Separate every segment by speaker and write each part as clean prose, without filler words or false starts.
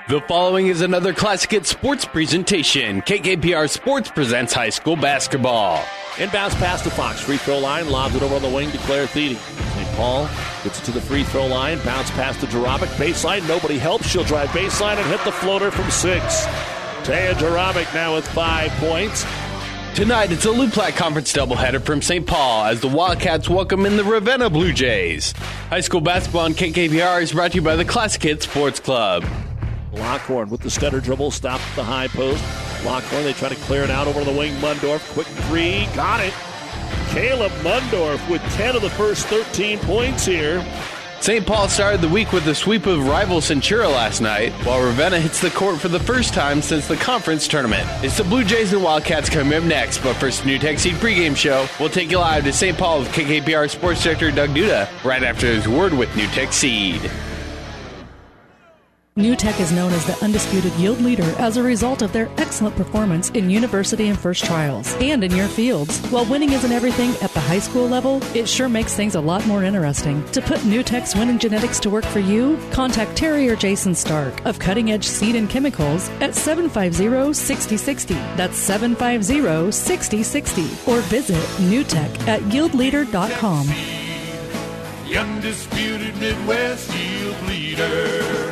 Speaker 1: The following is another Classic Hits sports presentation. KKPR Sports presents high school basketball.
Speaker 2: Inbounds pass to Fox. Free throw line. Lobs it over on the wing to Claire Thiede. St. Paul gets it to the free throw line. Bounce pass to Jarabic. Baseline. Nobody helps. She'll drive baseline and hit the floater from 6. Taya Jarabic now with 5 points.
Speaker 1: Tonight, it's a Loup Platte Conference doubleheader from St. Paul as the Wildcats welcome in the Ravenna Blue Jays. High school basketball on KKPR is brought to you by the Classic Hits Sports Club.
Speaker 2: Lockhorn with the stutter dribble, stopped at the high post. Lockhorn, they try to clear it out over the wing. Mundorf, quick three, got it. Caleb Mundorf with 10 of the first 13 points here.
Speaker 1: St. Paul started the week with a sweep of rival Centura last night, while Ravenna hits the court for the first time since the conference tournament. It's the Blue Jays and Wildcats coming up next, but first, New Tech Seed pregame show. We'll take you live to St. Paul with KKPR Sports Director Doug Duda right after his word with New Tech Seed.
Speaker 3: New Tech is known as the undisputed yield leader as a result of their excellent performance in university and first trials and in your fields. While winning isn't everything at the high school level, it sure makes things a lot more interesting. To put New Tech's winning genetics to work for you, contact Terry or Jason Stark of Cutting Edge Seed and Chemicals at 750-6060. That's 750-6060. Or visit newtech at yieldleader.com.
Speaker 4: The undisputed Midwest yield leader.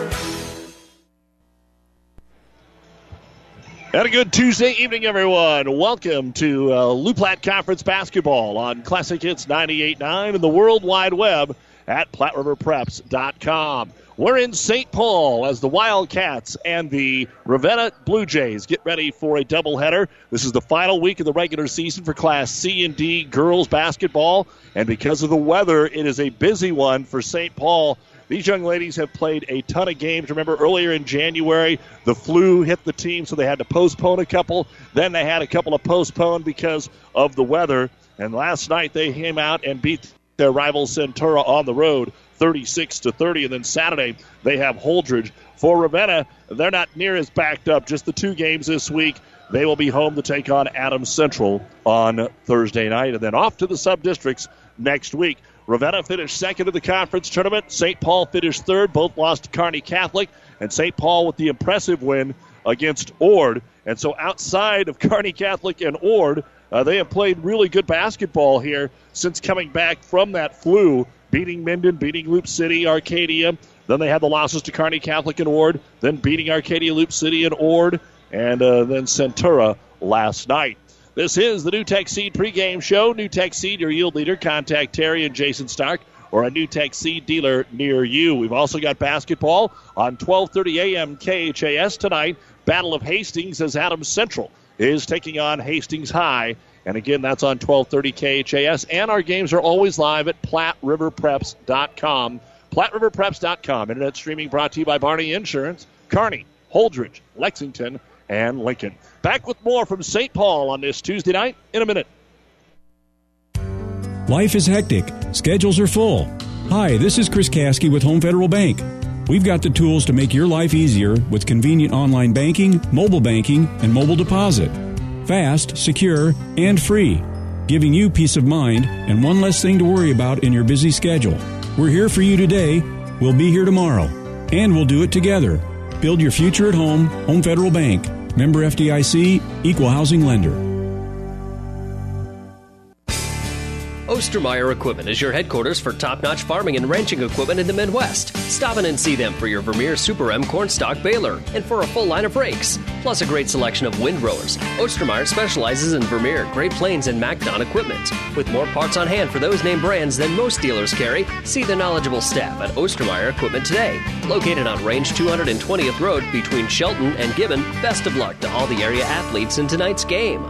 Speaker 2: And a good Tuesday evening, everyone. Welcome to Loup Platte Conference basketball on Classic Hits 98.9 and the World Wide Web at PlatteRiverPreps.com. We're in St. Paul as the Wildcats and the Ravenna Blue Jays get ready for a doubleheader. This is the final week of the regular season for Class C and D girls basketball, and because of the weather, it is a busy one for St. Paul. These young ladies have played a ton of games. Remember, earlier in January, the flu hit the team, so they had to postpone a couple. Then they had a couple of postponed because of the weather. And last night they came out and beat their rival Centura on the road, 36-30. And then Saturday they have Holdridge. For Ravenna, they're not near as backed up. Just the 2 games this week. They will be home to take on Adams Central on Thursday night. And then off to the sub-districts next week. Ravenna finished second in the conference tournament. St. Paul finished third. Both lost to Kearney Catholic. And St. Paul with the impressive win against Ord. And so outside of Kearney Catholic and Ord, they have played really good basketball here since coming back from that flu, beating Minden, beating Loop City, Arcadia. Then they had the losses to Kearney Catholic and Ord, then beating Arcadia, Loop City, and Ord, and then Centura last night. This is the New Tech Seed pregame show. New Tech Seed, your yield leader. Contact Terry and Jason Stark or a New Tech Seed dealer near you. We've also got basketball on 12:30 a.m. KHAS tonight. Battle of Hastings as Adams Central is taking on Hastings High. And again, that's on 12:30 KHAS. And our games are always live at PlatteRiverPreps.com. PlatteRiverPreps.com. Internet streaming brought to you by Barney Insurance, Kearney, Holdridge, Lexington, and Lincoln. Back with more from St. Paul on this Tuesday night in a minute.
Speaker 5: Life is hectic. Schedules are full. Hi, this is Chris Caskey with Home Federal Bank. We've got the tools to make your life easier with convenient online banking, mobile banking, and mobile deposit. Fast, secure, and free, giving you peace of mind and one less thing to worry about in your busy schedule. We're here for you today. We'll be here tomorrow. And we'll do it together. Build your future at home. Home Federal Bank. Member FDIC, Equal Housing Lender.
Speaker 6: Ostermeyer Equipment is your headquarters for top-notch farming and ranching equipment in the Midwest. Stop in and see them for your Vermeer Super M cornstalk baler and for a full line of rakes, plus a great selection of windrowers. Ostermeyer specializes in Vermeer, Great Plains, and MacDon equipment. With more parts on hand for those name brands than most dealers carry, see the knowledgeable staff at Ostermeyer Equipment today. Located on Range 220th Road between Shelton and Gibbon, best of luck to all the area athletes in tonight's game.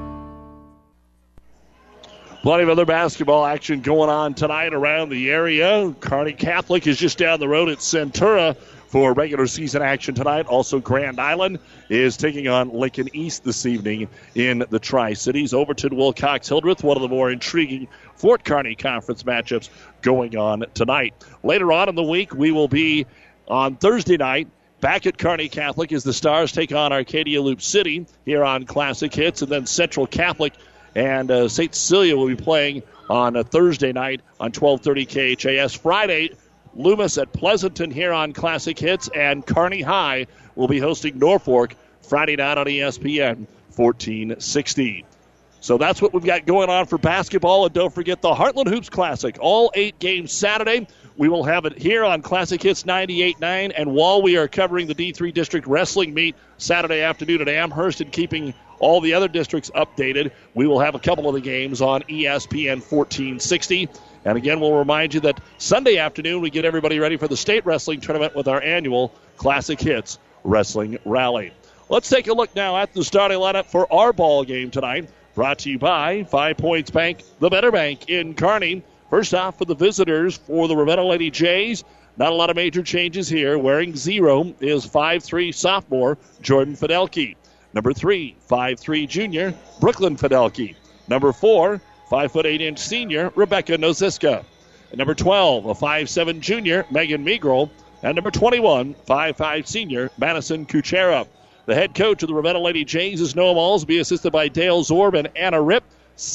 Speaker 2: Plenty of other basketball action going on tonight around the area. Kearney Catholic is just down the road at Centura for regular season action tonight. Also, Grand Island is taking on Lincoln East this evening in the Tri-Cities. Overton, Wilcox, Hildreth, one of the more intriguing Fort Kearney Conference matchups going on tonight. Later on in the week, we will be on Thursday night back at Kearney Catholic as the Stars take on Arcadia Loop City here on Classic Hits, and then Central Catholic and St. Cecilia will be playing on a Thursday night on 12:30 KHAS. Friday, Loomis at Pleasanton here on Classic Hits, and Kearney High will be hosting Norfolk Friday night on ESPN 1460. So that's what we've got going on for basketball. And don't forget the Heartland Hoops Classic. All 8 games Saturday. We will have it here on Classic Hits 98.9. And while we are covering the D3 District Wrestling Meet Saturday afternoon at Amherst and keeping all the other districts updated, we will have a couple of the games on ESPN 1460. And again, we'll remind you that Sunday afternoon we get everybody ready for the state wrestling tournament with our annual Classic Hits Wrestling Rally. Let's take a look now at the starting lineup for our ball game tonight. Brought to you by 5 Points Bank, the better bank in Kearney. First off, for the visitors for the Ravenna Lady Jays, not a lot of major changes here. Wearing 0 is 5'3" sophomore Jordan Fidelke. Number 3, 5'3" junior Brooklyn Fidelke. Number 4, 5'8" senior Rebecca Noziska. And number 12, a 5'7" junior Megan Megrel. And number 21, 5'5" senior Madison Kuchera. The head coach of the Ravenna Lady Jays is Noah Malsby, assisted by Dale Zorb and Anna Ripp.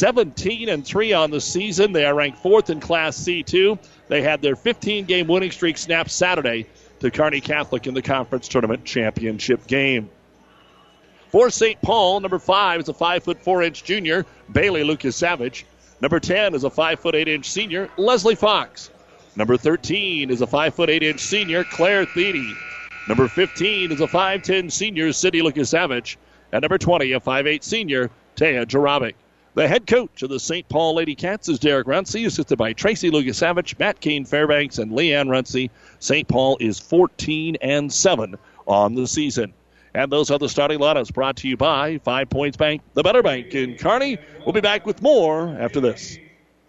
Speaker 2: 17-3 on the season. They are ranked 4th in Class C2. They had their 15-game winning streak snapped Saturday to Kearney Catholic in the conference tournament championship game. For St. Paul, number 5 is a 5'4" junior, Bailey Lucas-Savage. Number 10 is a 5'8" senior, Leslie Fox. Number 13 is a 5'8" senior, Claire Thiede. Number 15 is a 5'10" senior, Cindy Lucas-Savage. And number 20, a 5'8" senior, Taya Jarabic. The head coach of the St. Paul Lady Cats is Derek Runcie, assisted by Tracy Lucas-Savage, Matt Kane Fairbanks, and Leanne Runcie. St. Paul is 14-7 on the season. And those are the starting lineups brought to you by 5 Points Bank, the better bank in Kearney. We'll be back with more after this.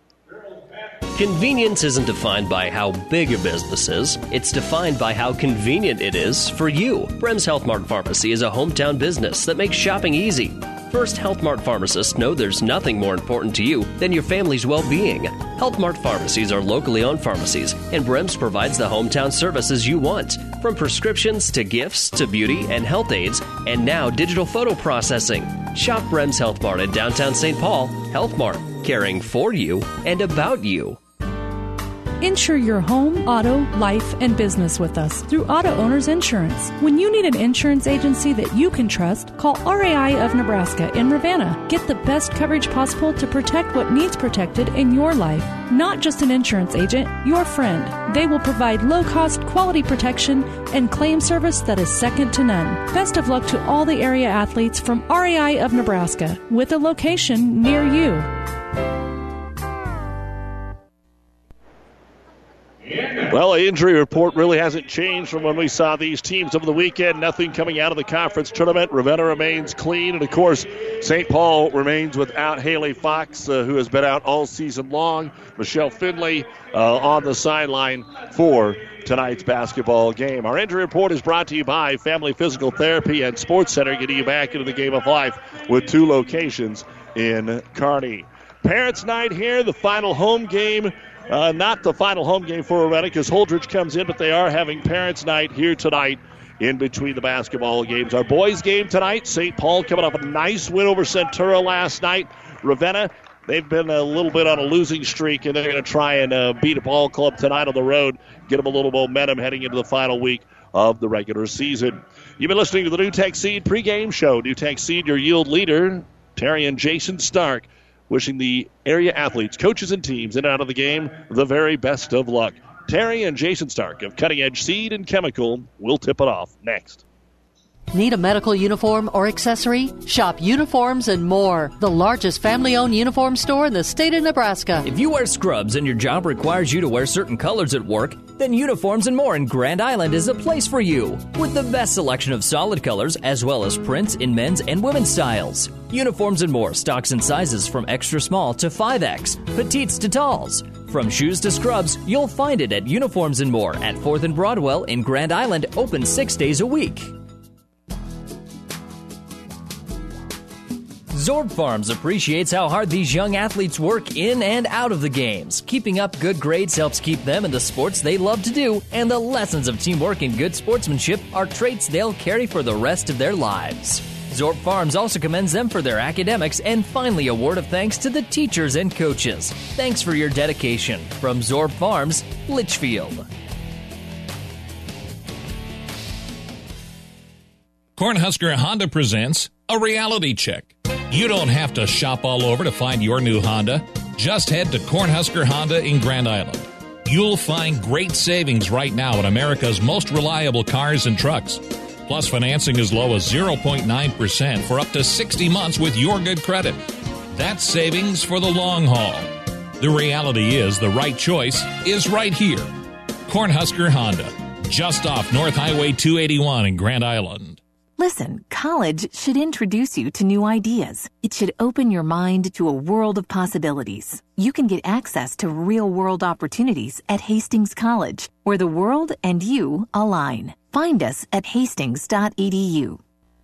Speaker 6: Convenience isn't defined by how big a business is. It's defined by how convenient it is for you. Brems Health Mart Pharmacy is a hometown business that makes shopping easy. First Health Mart pharmacists know there's nothing more important to you than your family's well-being. Health Mart pharmacies are locally owned pharmacies, and Brems provides the hometown services you want, from prescriptions to gifts to beauty and health aids, and now digital photo processing. Shop Brems Health Mart in downtown St. Paul. Health Mart, caring for you and about you.
Speaker 3: Insure your home, auto, life, and business with us through Auto Owners Insurance. When you need an insurance agency that you can trust, call RAI of Nebraska in Ravenna. Get the best coverage possible to protect what needs protected in your life. Not just an insurance agent, your friend. They will provide low-cost, quality protection and claim service that is second to none. Best of luck to all the area athletes from RAI of Nebraska, with a location near you.
Speaker 2: Well, the injury report really hasn't changed from when we saw these teams over the weekend. Nothing coming out of the conference tournament. Ravenna remains clean. And, of course, St. Paul remains without Haley Fox, who has been out all season long. Michelle Finley on the sideline for tonight's basketball game. Our injury report is brought to you by Family Physical Therapy and Sports Center, getting you back into the game of life with 2 locations in Kearney. Parents' night here, the final home game. Not the final home game for Ravenna because Holdridge comes in, but they are having Parents' Night here tonight in between the basketball games. Our boys' game tonight, St. Paul coming off a nice win over Centura last night. Ravenna, they've been a little bit on a losing streak, and they're going to try and beat a ball club tonight on the road, get them a little momentum heading into the final week of the regular season. You've been listening to the NewTek Seed pregame show. NewTek Seed, your yield leader, Terry and Jason Stark, wishing the area athletes, coaches, and teams in and out of the game the very best of luck. Terry and Jason Stark of Cutting Edge Seed and Chemical will tip it off next.
Speaker 7: Need a medical uniform or accessory? Shop Uniforms and More, the largest family-owned uniform store in the state of Nebraska.
Speaker 8: If you wear scrubs and your job requires you to wear certain colors at work, then Uniforms and More in Grand Island is a place for you. With the best selection of solid colors as well as prints in men's and women's styles. Uniforms and More stocks in sizes from extra small to 5X, petites to talls. From shoes to scrubs, you'll find it at Uniforms and More at 4th and Broadwell in Grand Island, open 6 days a week. Zorb Farms appreciates how hard these young athletes work in and out of the games. Keeping up good grades helps keep them in the sports they love to do, and the lessons of teamwork and good sportsmanship are traits they'll carry for the rest of their lives. Zorb Farms also commends them for their academics, and finally a word of thanks to the teachers and coaches. Thanks for your dedication. From Zorb Farms, Litchfield.
Speaker 9: Cornhusker Honda presents a reality check. You don't have to shop all over to find your new Honda. Just head to Cornhusker Honda in Grand Island. You'll find great savings right now at America's most reliable cars and trucks. Plus financing as low as 0.9% for up to 60 months with your good credit. That's savings for the long haul. The reality is the right choice is right here. Cornhusker Honda, just off North Highway 281 in Grand Island.
Speaker 10: Listen, college should introduce you to new ideas. It should open your mind to a world of possibilities. You can get access to real-world opportunities at Hastings College, where the world and you align. Find us at hastings.edu.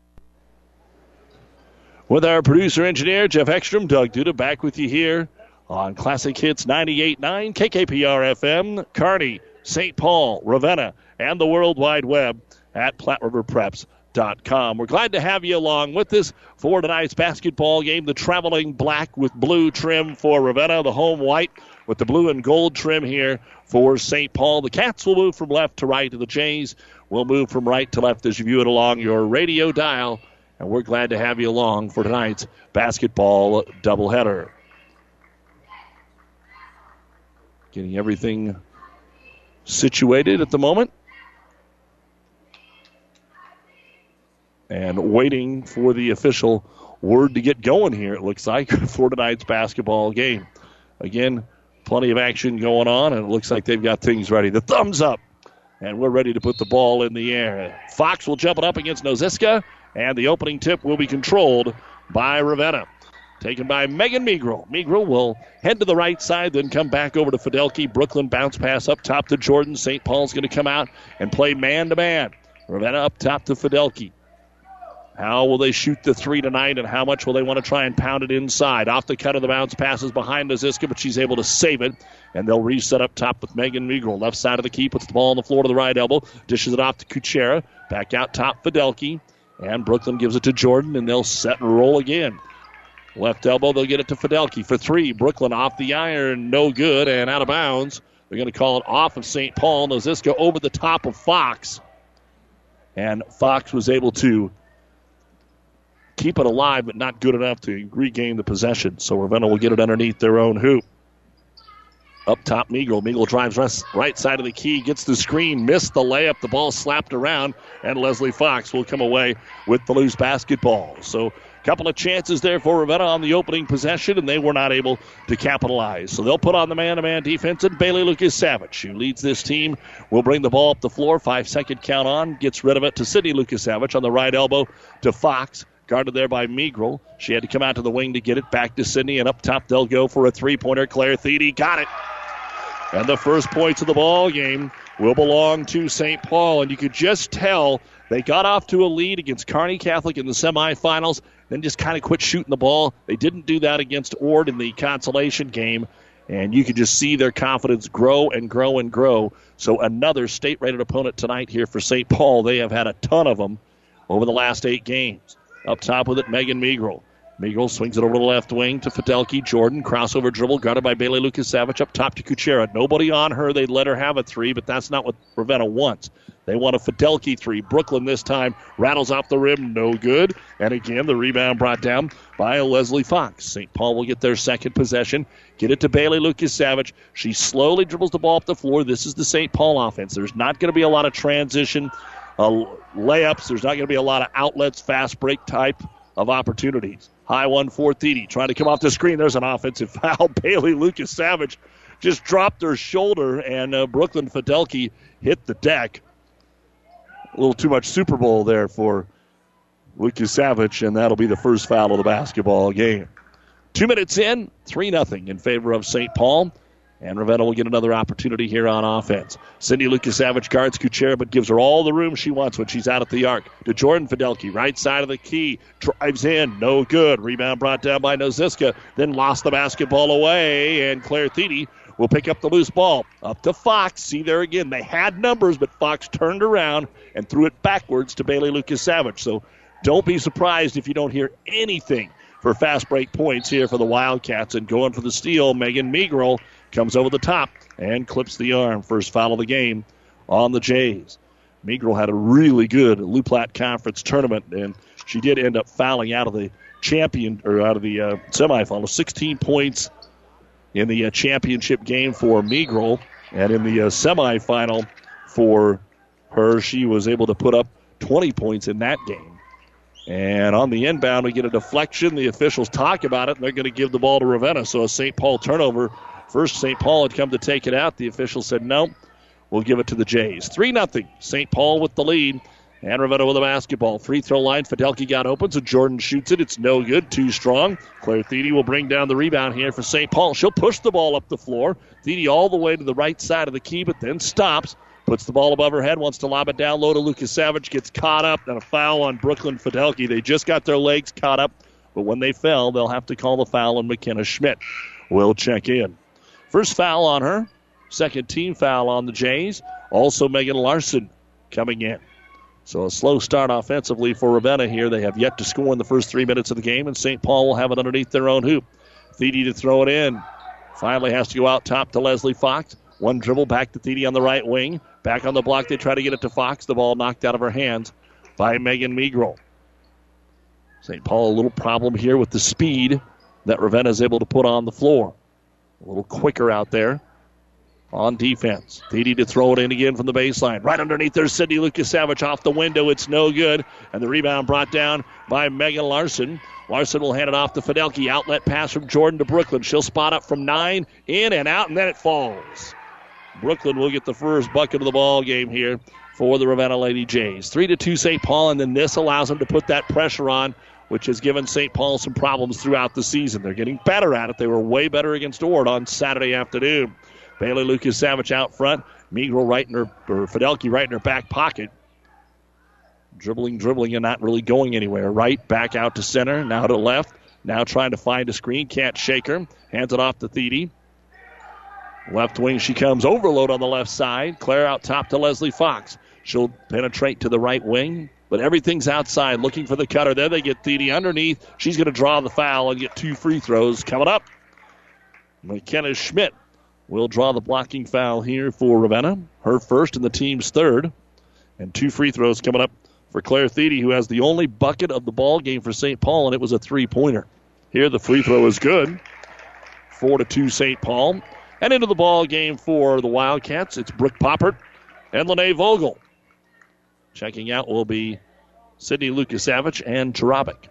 Speaker 2: With our producer-engineer, Jeff Ekstrom, Doug Duda back with you here on Classic Hits 98.9, KKPR-FM, Kearney, St. Paul, Ravenna, and the World Wide Web at PlatteRiverPreps.com. We're glad to have you along with us for tonight's basketball game. The traveling black with blue trim for Ravenna, the home white with the blue and gold trim here for St. Paul. The Cats will move from left to right, and the Jays will move from right to left as you view it along your radio dial. And we're glad to have you along for tonight's basketball doubleheader. Getting everything situated at the moment. And waiting for the official word to get going here, it looks like, for tonight's basketball game. Again, plenty of action going on, and it looks like they've got things ready. The thumbs up, and we're ready to put the ball in the air. Fox will jump it up against Noziska, and the opening tip will be controlled by Ravenna. Taken by Megan Megrel. Megrel will head to the right side, then come back over to Fidelki. Brooklyn bounce pass up top to Jordan. St. Paul's going to come out and play man-to-man. Ravenna up top to Fidelki. How will they shoot the three tonight, and how much will they want to try and pound it inside? Off the cut of the bounce passes behind Noziska, but she's able to save it, and they'll reset up top with Megan Megrel. Left side of the key, puts the ball on the floor to the right elbow, dishes it off to Kuchera. Back out top, Fidelki, and Brooklyn gives it to Jordan, and they'll set and roll again. Left elbow, they'll get it to Fidelki for three. Brooklyn off the iron, no good, and out of bounds. They're going to call it off of St. Paul. Noziska over the top of Fox, and Fox was able to keep it alive, but not good enough to regain the possession. So Ravenna will get it underneath their own hoop. Up top, Megrel. Megrel drives right side of the key, gets the screen, missed the layup. The ball slapped around, and Leslie Fox will come away with the loose basketball. So a couple of chances there for Ravenna on the opening possession, and they were not able to capitalize. So they'll put on the man-to-man defense, and Bailey Lucas-Savage, who leads this team, will bring the ball up the floor. 5-second count on, gets rid of it to Sydney Lucas-Savage on the right elbow to Fox. Guarded there by Megrel. She had to come out to the wing to get it back to Sydney, and up top they'll go for a three-pointer. Claire Thiede got it. And the first points of the ball game will belong to St. Paul. And you could just tell they got off to a lead against Kearney Catholic in the semifinals, then just kind of quit shooting the ball. They didn't do that against Ord in the consolation game. And you could just see their confidence grow and grow and grow. So another state-rated opponent tonight here for St. Paul. They have had a ton of them over the last 8 games. Up top with it, Megan Megrel. Megrel swings it over the left wing to Fidelki. Jordan, crossover dribble, guarded by Bailey Lucas-Savage. Up top to Kuchera. Nobody on her. They'd let her have a three, but that's not what Ravenna wants. They want a Fidelki three. Brooklyn this time rattles off the rim. No good. And again, the rebound brought down by Leslie Fox. St. Paul will get their second possession. Get it to Bailey Lucas-Savage. She slowly dribbles the ball up the floor. This is the St. Paul offense. There's not going to be a lot of transition layups. There's not going to be a lot of outlets, fast break type of opportunities. High one for Thiede. Trying to come off the screen. There's an offensive foul. Bailey Lucas-Savage just dropped her shoulder, and Brooklyn Fidelki hit the deck. A little too much Super Bowl there for Lucas-Savage, and that'll be the first foul of the basketball game. 2 minutes in, 3-0 in favor of St. Paul. And Ravenna will get another opportunity here on offense. Cindy Lucas-Savage guards Kuchera, but gives her all the room she wants when she's out at the arc. To Jordan Fidelki, right side of the key. Drives in, no good. Rebound brought down by Noziska. Then lost the basketball away, and Claire Thiede will pick up the loose ball. Up to Fox. See there again. They had numbers, but Fox turned around and threw it backwards to Bailey Lucas-Savage. So don't be surprised if you don't hear anything for fast break points here for the Wildcats. And going for the steal, Megan Megrel comes over the top and clips the arm. First foul of the game on the Jays. Meagle had a really good Lou Platte Conference tournament, and she did end up fouling out of the semifinal. 16 points in the championship game for Meagle, and in the semifinal for her, she was able to put up 20 points in that game. And on the inbound, we get a deflection. The officials talk about it, and they're going to give the ball to Ravenna. So a St. Paul turnover. First, St. Paul had come to take it out. The officials said, no, we'll give it to the Jays. 3-0. St. Paul with the lead. And Ravenna with a basketball. Free throw line. Fidelki got open, so Jordan shoots it. It's no good. Too strong. Claire Thiede will bring down the rebound here for St. Paul. She'll push the ball up the floor. Thiede all the way to the right side of the key, but then stops. Puts the ball above her head, wants to lob it down low to Lucas Savage, gets caught up, and a foul on Brooklyn Fidelki. They just got their legs caught up, but when they fell, they'll have to call the foul, and McKenna Schmidt will check in. First foul on her, second team foul on the Jays. Also Megan Larson coming in. So a slow start offensively for Ravenna here. They have yet to score in the first 3 minutes of the game, and St. Paul will have it underneath their own hoop. Thiede to throw it in. Finally has to go out top to Leslie Fox. One dribble back to Thiede on the right wing. Back on the block, they try to get it to Fox. The ball knocked out of her hands by Megan Meagle. St. Paul, a little problem here with the speed that Ravenna is able to put on the floor. A little quicker out there on defense. Thiede to throw it in again from the baseline. Right underneath there, Sydney Lucas Savage off the window. It's no good. And the rebound brought down by Megan Larson. Larson will hand it off to Fidelki. Outlet pass from Jordan to Brooklyn. She'll spot up from 9, in and out, and then it falls. Brooklyn will get the first bucket of the ball game here for the Ravenna Lady Jays. 3-2 St. Paul, and then this allows them to put that pressure on, which has given St. Paul some problems throughout the season. They're getting better at it. They were way better against Ord on Saturday afternoon. Bailey Lucas Savage out front. Meagle Fidelki right in her back pocket. Dribbling, and not really going anywhere. Right, back out to center, now to left. Now trying to find a screen, can't shake her. Hands it off to Thiede. Left wing, she comes. Overload on the left side. Claire out top to Leslie Fox. She'll penetrate to the right wing, but everything's outside. Looking for the cutter. There they get Thiede underneath. She's going to draw the foul and get 2 free throws coming up. McKenna Schmidt will draw the blocking foul here for Ravenna. Her first and the team's third. And 2 free throws coming up for Claire Thiede, who has the only bucket of the ball game for St. Paul, and it was a 3-pointer. Here the free throw is good. 4-2 St. Paul. And into the ball game for the Wildcats, it's Brooke Poppert and Lene Vogel. Checking out will be Sydney Lucas Savage and Tarabik.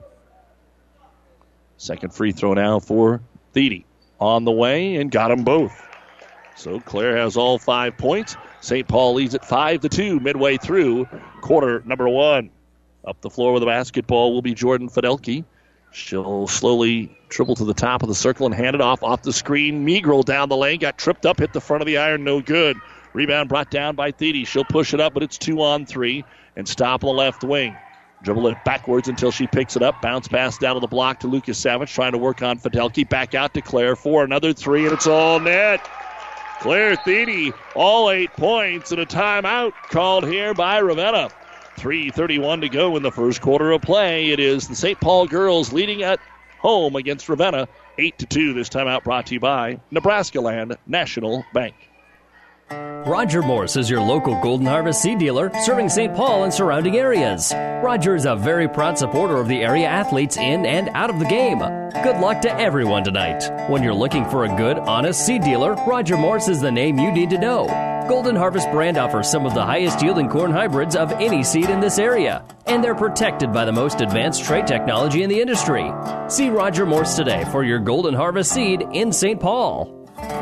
Speaker 2: Second free throw now for Thiede. On the way and got them both. So Claire has all 5 points. St. Paul leads it 5-2 midway through quarter number 1. Up the floor with the basketball will be Jordan Fidelki. She'll slowly dribble to the top of the circle and hand it off the screen. Meagle down the lane, got tripped up, hit the front of the iron, no good. Rebound brought down by Thiede. She'll push it up, but it's 2-on-3 and stop on the left wing. Dribble it backwards until she picks it up. Bounce pass down to the block to Lucas Savage, trying to work on Fidelki. Back out to Claire for another 3, and it's all net. Claire Thiede, all 8 points, and a timeout called here by Ravenna. 3:31 to go in the first quarter of play. It is the St. Paul girls leading at home against Ravenna, 8-2. This timeout brought to you by Nebraska Land National Bank.
Speaker 8: Roger Morse is your local Golden Harvest seed dealer serving St. Paul and surrounding areas. Roger is a very proud supporter of the area athletes in and out of the game. Good luck to everyone tonight. When you're looking for a good, honest seed dealer, Roger Morse is the name you need to know. Golden Harvest brand offers some of the highest yielding corn hybrids of any seed in this area, and they're protected by the most advanced trait technology in the industry. See Roger Morse today for your Golden Harvest seed in St. Paul.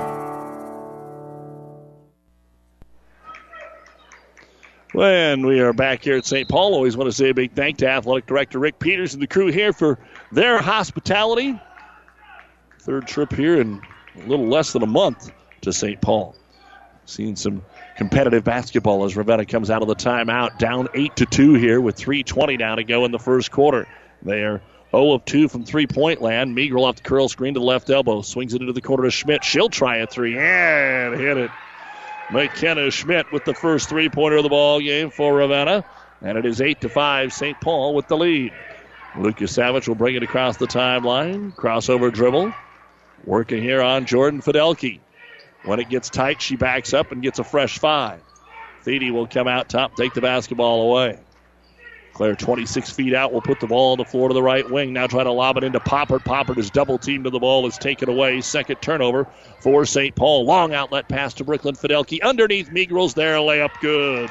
Speaker 2: When we are back here at St. Paul, always want to say a big thank to Athletic Director Rick Peters and the crew here for their hospitality. Third trip here in a little less than a month to St. Paul. Seen some competitive basketball as Ravenna comes out of the timeout, down 8-2 here with 3:20 now to go in the first quarter. They are 0 of 2 from three-point land. Meagle off the curl screen to the left elbow, swings it into the corner to Schmidt. She'll try a 3 and hit it. McKenna Schmidt with the first 3-pointer of the ball game for Ravenna. And it is 8-5, St. Paul with the lead. Lucas Savage will bring it across the timeline. Crossover dribble. Working here on Jordan Fidelki. When it gets tight, she backs up and gets a fresh 5. Thiede will come out top, take the basketball away. Claire 26 feet out will put the ball on the floor to the right wing. Now trying to lob it into Poppert. Poppert is double teamed to the ball. Is taken away. Second turnover for St. Paul. Long outlet pass to Brooklyn Fidelki. Underneath Megrel's there. Layup good.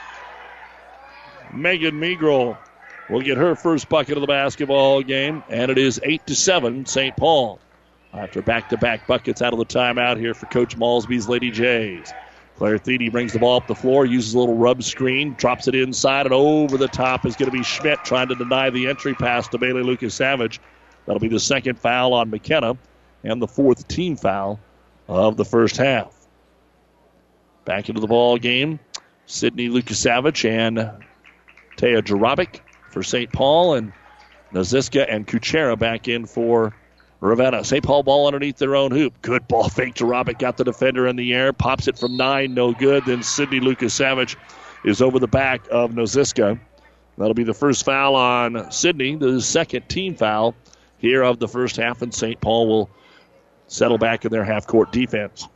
Speaker 2: Megan Megrel will get her first bucket of the basketball game. And it is 8-7 St. Paul. After back-to-back buckets out of the timeout here for Coach Malsby's Lady Jays. Claire Thiede brings the ball up the floor, uses a little rub screen, drops it inside, and over the top is going to be Schmidt trying to deny the entry pass to Bailey Lucas-Savage. That'll be the second foul on McKenna and the fourth team foul of the first half. Back into the ball game, Sydney Lucas-Savage and Taya Jarabic for St. Paul, and Naziska and Kuchera back in for Ravenna. St. Paul ball underneath their own hoop. Good ball fake. Jarabic got the defender in the air. Pops it from 9. No good. Then Sydney Lucas-Savage is over the back of Noziska. That'll be the first foul on Sydney. The second team foul here of the first half. And St. Paul will settle back in their half-court defense.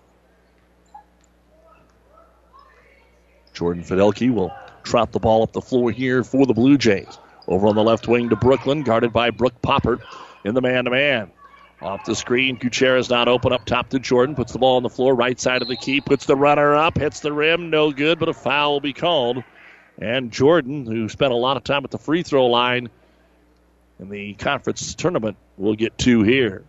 Speaker 2: Jordan Fidelki will trot the ball up the floor here for the Blue Jays. Over on the left wing to Brooklyn. Guarded by Brooke Poppert in the man-to-man. Off the screen, Kuchera's not open up top to Jordan. Puts the ball on the floor, right side of the key. Puts the runner up, hits the rim, no good, but a foul will be called. And Jordan, who spent a lot of time at the free throw line in the conference tournament, will get 2 here.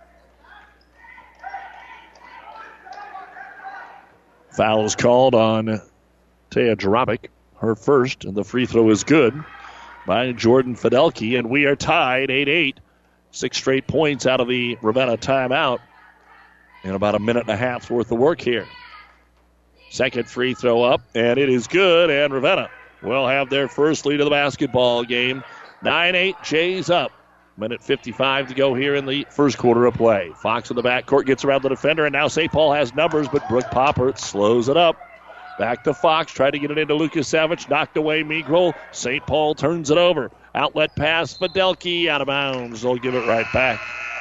Speaker 2: Foul is called on Taya Jarabic, her first, and the free throw is good by Jordan Fidelki, and we are tied 8-8. 6 straight points out of the Ravenna timeout in about a minute and a half's worth of work here. Second free throw up, and it is good, and Ravenna will have their first lead of the basketball game. 9-8, Jays up. Minute 55 to go here in the first quarter of play. Fox in the backcourt gets around the defender, and now St. Paul has numbers, but Brooke Poppert slows it up. Back to Fox, tried to get it into Lucas-Savage, knocked away Megrel. St. Paul turns it over. Outlet pass, Fidelki out of bounds. They'll give it right back.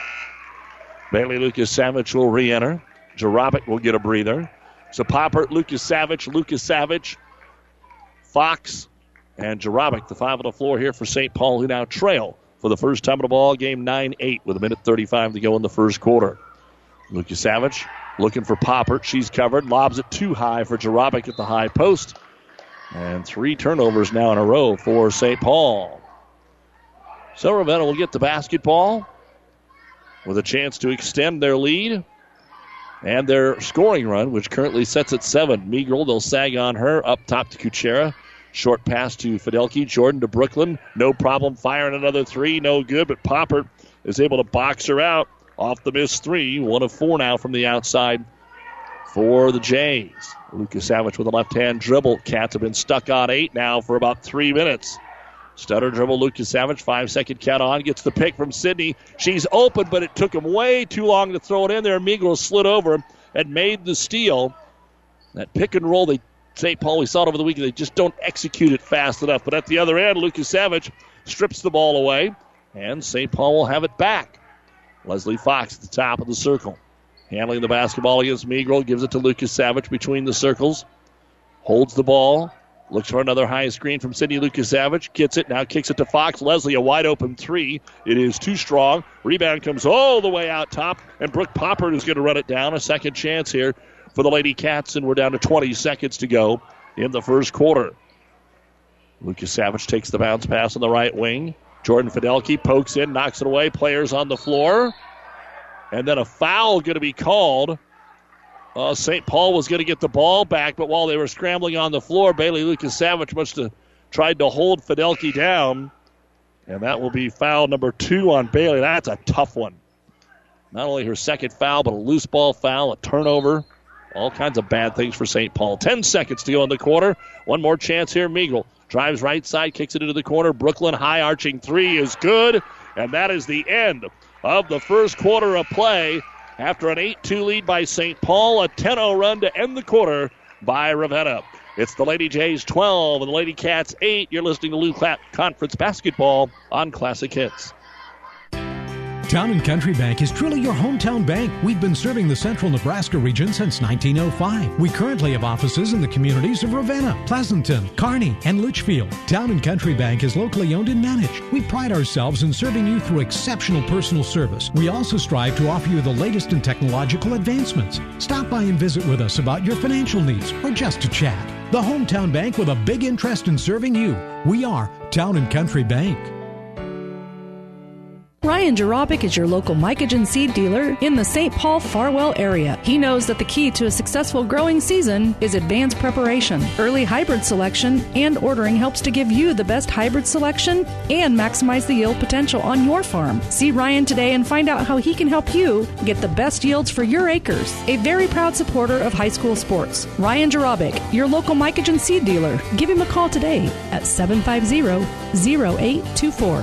Speaker 2: Bailey Lucas-Savage will re-enter. Jarabic will get a breather. So Poppert, Lucas-Savage, Fox, and Jarabic, the 5 on the floor here for St. Paul, who now trail for the first time in the ball game, 9-8, with a minute 35 to go in the first quarter. Lucas-Savage looking for Poppert. She's covered. Lobs it too high for Jarabic at the high post. And 3 turnovers now in a row for St. Paul. So Ravenna will get the basketball with a chance to extend their lead and their scoring run, which currently sets at 7. Megrel, they'll sag on her. Up top to Kuchera. Short pass to Fidelki. Jordan to Brooklyn. No problem firing another 3. No good, but Poppert is able to box her out off the missed 3. 1 of 4 now from the outside for the Jays. Lucas-Savage with a left-hand dribble. Cats have been stuck on 8 now for about 3 minutes. Stutter dribble, Lucas-Savage, 5-second count on. Gets the pick from Sydney. She's open, but it took him way too long to throw it in there. Megrel slid over and made the steal. That pick and roll, St. Paul, we saw it over the weekend, they just don't execute it fast enough. But at the other end, Lucas-Savage strips the ball away, and St. Paul will have it back. Leslie Fox at the top of the circle. Handling the basketball against Megrel, gives it to Lucas-Savage between the circles. Holds the ball. Looks for another high screen from Sydney Lucas-Savage. Gets it, now kicks it to Fox. Leslie, a wide open 3. It is too strong. Rebound comes all the way out top, and Brooke Poppert is going to run it down. A second chance here for the Lady Cats, and we're down to 20 seconds to go in the first quarter. Lucas-Savage takes the bounce pass on the right wing. Jordan Fidelki pokes in, knocks it away. Players on the floor. And then a foul going to be called. St. Paul was going to get the ball back, but while they were scrambling on the floor, Bailey Lucas-Savage must have tried to hold Fidelki down. And that will be foul number 2 on Bailey. That's a tough one. Not only her second foul, but a loose ball foul, a turnover. All kinds of bad things for St. Paul. 10 seconds to go in the quarter. One more chance here. Megrel drives right side, kicks it into the corner. Brooklyn high arching 3 is good. And that is the end of the first quarter of play. After an 8-2 lead by St. Paul, a 10-0 run to end the quarter by Ravenna. It's the Lady Jays 12 and the Lady Cats 8. You're listening to Lou Clapp Conference Basketball on Classic Hits.
Speaker 11: Town & Country Bank is truly your hometown bank. We've been serving the central Nebraska region since 1905. We currently have offices in the communities of Ravenna, Pleasanton, Kearney, and Litchfield. Town & Country Bank is locally owned and managed. We pride ourselves in serving you through exceptional personal service. We also strive to offer you the latest in technological advancements. Stop by and visit with us about your financial needs or just to chat. The hometown bank with a big interest in serving you. We are Town & Country Bank.
Speaker 3: Ryan Jarabic is your local mycogen seed dealer in the St. Paul Farwell area. He knows that the key to a successful growing season is advanced preparation. Early hybrid selection and ordering helps to give you the best hybrid selection and maximize the yield potential on your farm. See Ryan today and find out how he can help you get the best yields for your acres. A very proud supporter of high school sports. Ryan Jarabic, your local mycogen seed dealer. Give him a call today at 750-0824.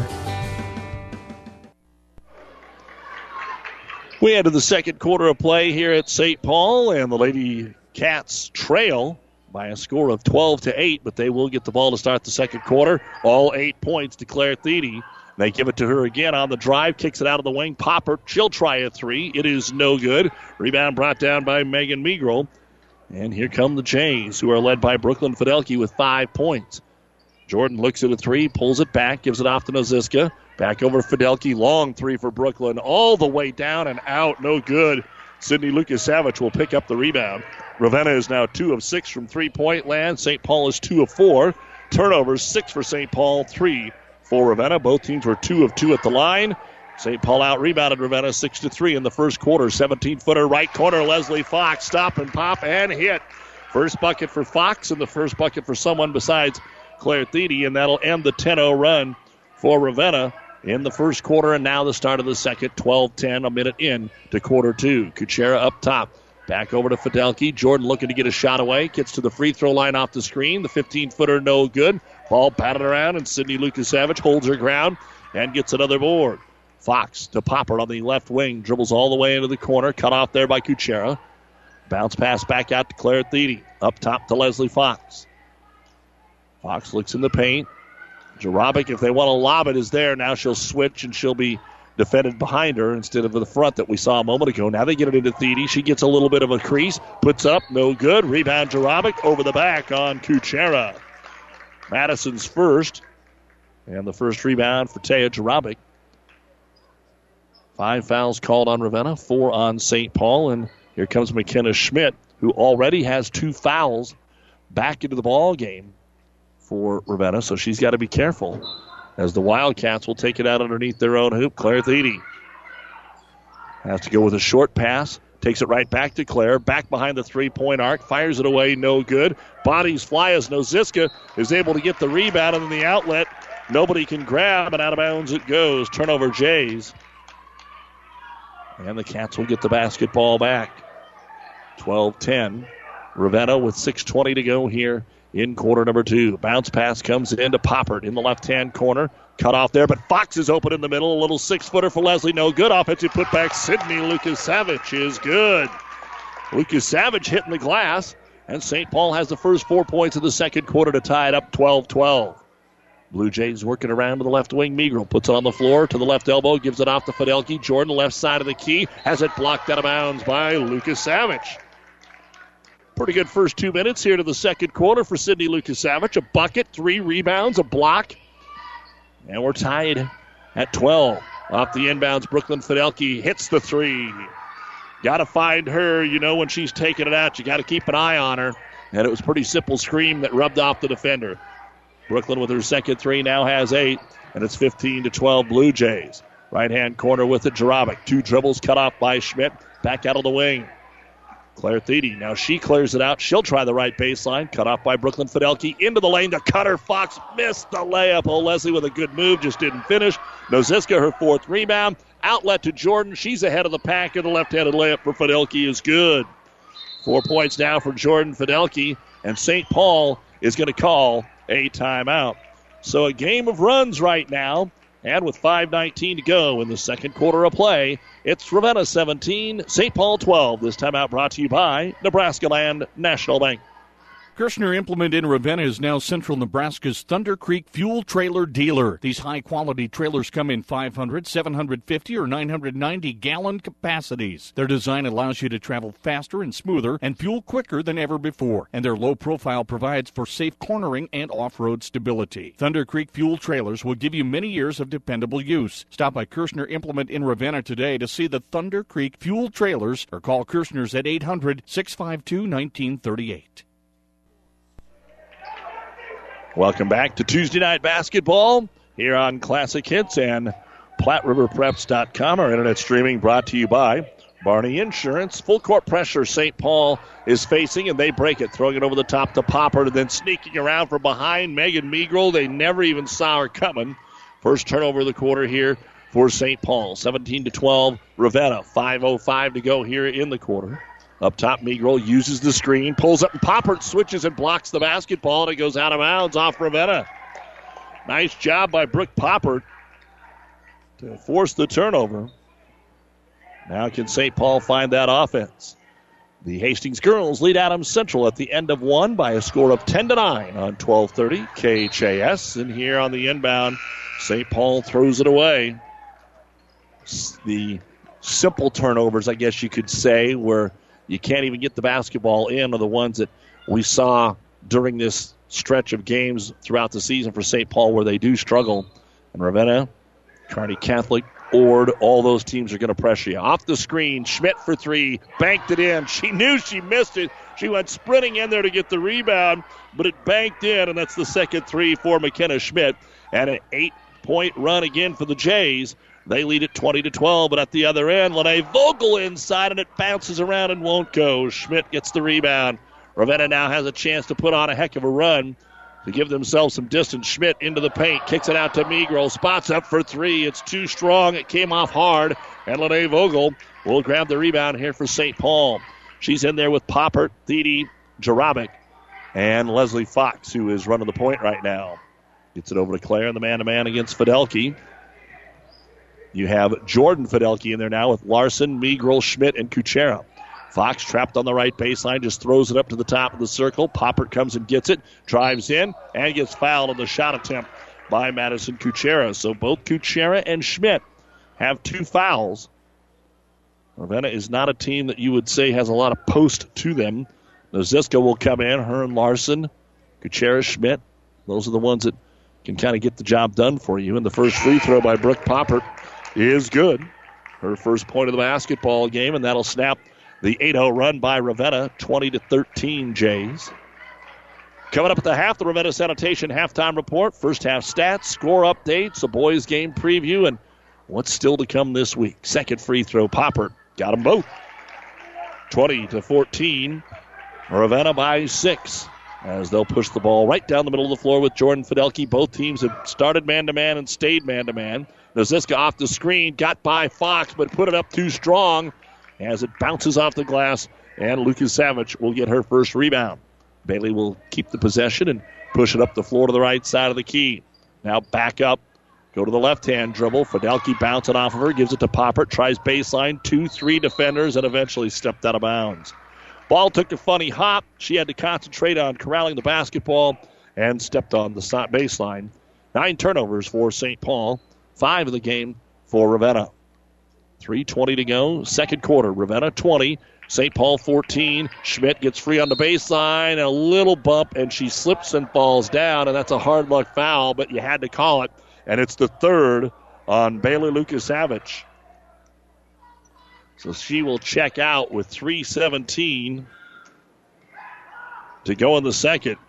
Speaker 2: We enter the second quarter of play here at St. Paul, and the Lady Cats trail by a score of 12-8, but they will get the ball to start the second quarter. All 8 points to Claire Thiede. They give it to her again on the drive, kicks it out of the wing. Popper, she'll try a three. It is no good. Rebound brought down by Megan Meagrel. And here come the Jays, who are led by Brooklyn Fidelki with 5 points. Jordan looks at a three, pulls it back, gives it off to Noziska. Back over Fidelki, long three for Brooklyn, all the way down and out, no good. Sydney Lucas-Savage will pick up the rebound. Ravenna is now 2 of 6 from three-point land. St. Paul is 2 of 4. Turnovers, 6 for St. Paul, 3 for Ravenna. Both teams were 2 of 2 at the line. St. Paul out-rebounded Ravenna 6-3 in the first quarter. 17-footer right corner, Leslie Fox, stop and pop and hit. First bucket for Fox and the first bucket for someone besides Claire Thiede, and that'll end the 10-0 run for Ravenna in the first quarter, and now the start of the second. 12-10, a minute in to quarter two. Kuchera up top. Back over to Fidelki. Jordan looking to get a shot away. Gets to the free throw line off the screen. The 15-footer no good. Ball batted around, and Sydney Lucas-Savage holds her ground and gets another board. Fox to Popper on the left wing. Dribbles all the way into the corner. Cut off there by Kuchera. Bounce pass back out to Claire Thiede. Up top to Leslie Fox. Fox looks in the paint. Jarabic, if they want to lob it, is there. Now she'll switch, and she'll be defended behind her instead of the front that we saw a moment ago. Now they get it into Thiede. She gets a little bit of a crease. Puts up, no good. Rebound Jarabic over the back on Kuchera. Madison's first. And the first rebound for Taya Jarabic. 5 fouls called on Ravenna, 4 on St. Paul. And here comes McKenna Schmidt, who already has 2 fouls back into the ball game for Ravenna, so she's got to be careful as the Wildcats will take it out underneath their own hoop. Claire Thiede has to go with a short pass, takes it right back to Claire, back behind the three-point arc, fires it away, no good. Bodies fly as Noziska is able to get the rebound, and in the outlet, nobody can grab, and out of bounds it goes. Turnover Jays. And the Cats will get the basketball back. 12-10. Ravenna with 6:20 to go here in quarter number 2. Bounce pass comes into Poppert in the left-hand corner. Cut off there, but Fox is open in the middle. A little 6-footer for Leslie. No good. Offensive putback. Sydney Lucas-Savage is good. Lucas-Savage hitting the glass, and St. Paul has the first 4 points of the second quarter to tie it up 12-12. Blue Jays working around to the left wing. Meagrel puts it on the floor to the left elbow. Gives it off to Fidelki. Jordan, left side of the key. Has it blocked out of bounds by Lucas-Savage. Pretty good first 2 minutes here to the second quarter for Sydney Lucas-Savage. A bucket, 3 rebounds, a block. And we're tied at 12. Off the inbounds, Brooklyn Fidelki hits the 3. Got to find her, when she's taking it out. You got to keep an eye on her. And it was a pretty simple screen that rubbed off the defender. Brooklyn with her second 3 now has 8. And it's 15-12 Blue Jays. Right-hand corner with it, Jarabic. 2 dribbles cut off by Schmidt. Back out of the wing. Claire Thiede, now she clears it out. She'll try the right baseline. Cut off by Brooklyn Fidelki. Into the lane to Cutter. Fox missed the layup. Oh, Leslie with a good move, just didn't finish. Noziska, her 4th rebound. Outlet to Jordan. She's ahead of the pack, and the left-handed layup for Fidelki is good. 4 points now for Jordan Fidelki, and St. Paul is going to call a timeout. So a game of runs right now. And with 5:19 to go in the second quarter of play, it's Ravenna 17, St. Paul 12. This timeout brought to you by Nebraska Land National Bank.
Speaker 12: Kirshner Implement in Ravenna is now Central Nebraska's Thunder Creek fuel trailer dealer. These high-quality trailers come in 500, 750, or 990-gallon capacities. Their design allows you to travel faster and smoother and fuel quicker than ever before, and their low profile provides for safe cornering and off-road stability. Thunder Creek fuel trailers will give you many years of dependable use. Stop by Kirshner Implement in Ravenna today to see the Thunder Creek fuel trailers or call Kirshner's at 800-652-1938.
Speaker 2: Welcome back to Tuesday Night Basketball here on Classic Hits and PlatteRiverPreps.com. Our internet streaming brought to you by Barney Insurance. Full court pressure St. Paul is facing, and they break it, throwing it over the top to Poppert, and then sneaking around from behind Megan Meagrel. They never even saw her coming. First turnover of the quarter here for St. Paul. 17-12, Ravenna. 5:05 to go here in the quarter. Up top, Meagrel uses the screen, pulls up, and Poppert switches and blocks the basketball, and it goes out of bounds off Ravenna. Nice job by Brooke Poppert to force the turnover. Now can St. Paul find that offense? The Hastings girls lead Adams Central at the end of one by a score of 10-9 on 12:30 KHAS. And here on the inbound, St. Paul throws it away. The simple turnovers, I guess you could say, where you can't even get the basketball in, are the ones that we saw during this stretch of games throughout the season for St. Paul where they do struggle. And Ravenna, Kearney Catholic, Ord, all those teams are going to pressure you. Off the screen, Schmidt for three, banked it in. She knew she missed it. She went sprinting in there to get the rebound, but it banked in, and that's the second three for McKenna Schmidt. And an 8-point run again for the Jays. They lead it 20-12, but at the other end, Lene Vogel inside, and it bounces around and won't go. Schmidt gets the rebound. Ravenna now has a chance to put on a heck of a run to give themselves some distance. Schmidt into the paint, kicks it out to Meagrel, spots up for three. It's too strong. It came off hard, and Lene Vogel will grab the rebound here for St. Paul. She's in there with Poppert, Thede, Jarabic, and Leslie Fox, who is running the point right now. Gets it over to Claire in the man-to-man against Fidelki. You have Jordan Fidelki in there now with Larson, Meagrel, Schmidt, and Kuchera. Fox trapped on the right baseline, just throws it up to the top of the circle. Poppert comes and gets it, drives in, and gets fouled on the shot attempt by Madison Kuchera. So both Kuchera and Schmidt have 2 fouls. Ravenna is not a team that you would say has a lot of post to them. Noziska will come in, her and Larson, Kuchera, Schmidt. Those are the ones that can kind of get the job done for you. And the first free throw by Brooke Poppert is good. Her first point of the basketball game, and that'll snap the 8-0 run by Ravenna, 20-13 Jays. Coming up at the half, the Ravenna Sanitation halftime report. First half stats, score updates, a boys game preview, and what's still to come this week. Second free throw, Poppert got them both. 20-14, Ravenna by 6. As they'll push the ball right down the middle of the floor with Jordan Fidelki. Both teams have started man-to-man and stayed man-to-man. Noziska off the screen, got by Fox, but put it up too strong as it bounces off the glass, and Lucas Savage will get her first rebound. Bailey will keep the possession and push it up the floor to the right side of the key. Now back up, go to the left-hand dribble. Fidelki bouncing off of her, gives it to Poppert, tries baseline, 2-3 defenders, and eventually stepped out of bounds. Ball took a funny hop. She had to concentrate on corralling the basketball and stepped on the baseline. 9 turnovers for St. Paul, 5 of the game for Ravenna. 3:20 to go, second quarter. Ravenna 20, St. Paul 14. Schmidt gets free on the baseline, a little bump, and she slips and falls down, and that's a hard luck foul, but you had to call it, and it's the third on Bailey Lucas-Savage. So she will check out with 3:17 to go in the second.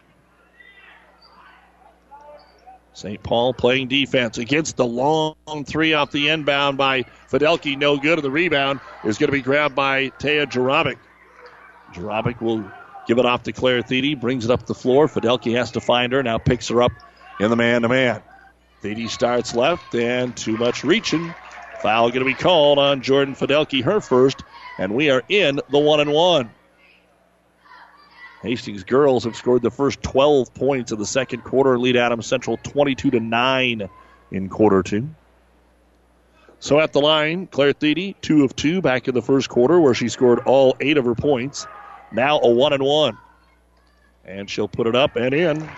Speaker 2: St. Paul playing defense against the long three off the inbound by Fidelki. No good. And the rebound is going to be grabbed by Taya Jarabic. Jarabic will give it off to Claire Thede. Brings it up the floor. Fidelki has to find her. Now picks her up in the man-to-man. Thede starts left and too much reaching. Foul going to be called on Jordan Fidelki, her first. And we are in the 1-and-1. Hastings girls have scored the first 12 points of the second quarter. Lead Adams Central 22-9 in quarter 2. So at the line, Claire Thede, 2 of 2 back in the first quarter where she scored all 8 of her points. Now a 1-and-1. And she'll put it up and in.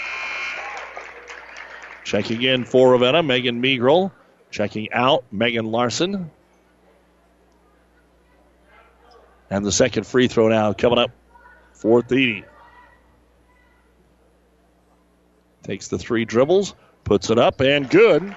Speaker 2: Checking in for Ravenna, Megan Meagrel. Checking out, Megan Larson. And the second free throw now coming up for Thiede. Takes the 3 dribbles, puts it up, and good.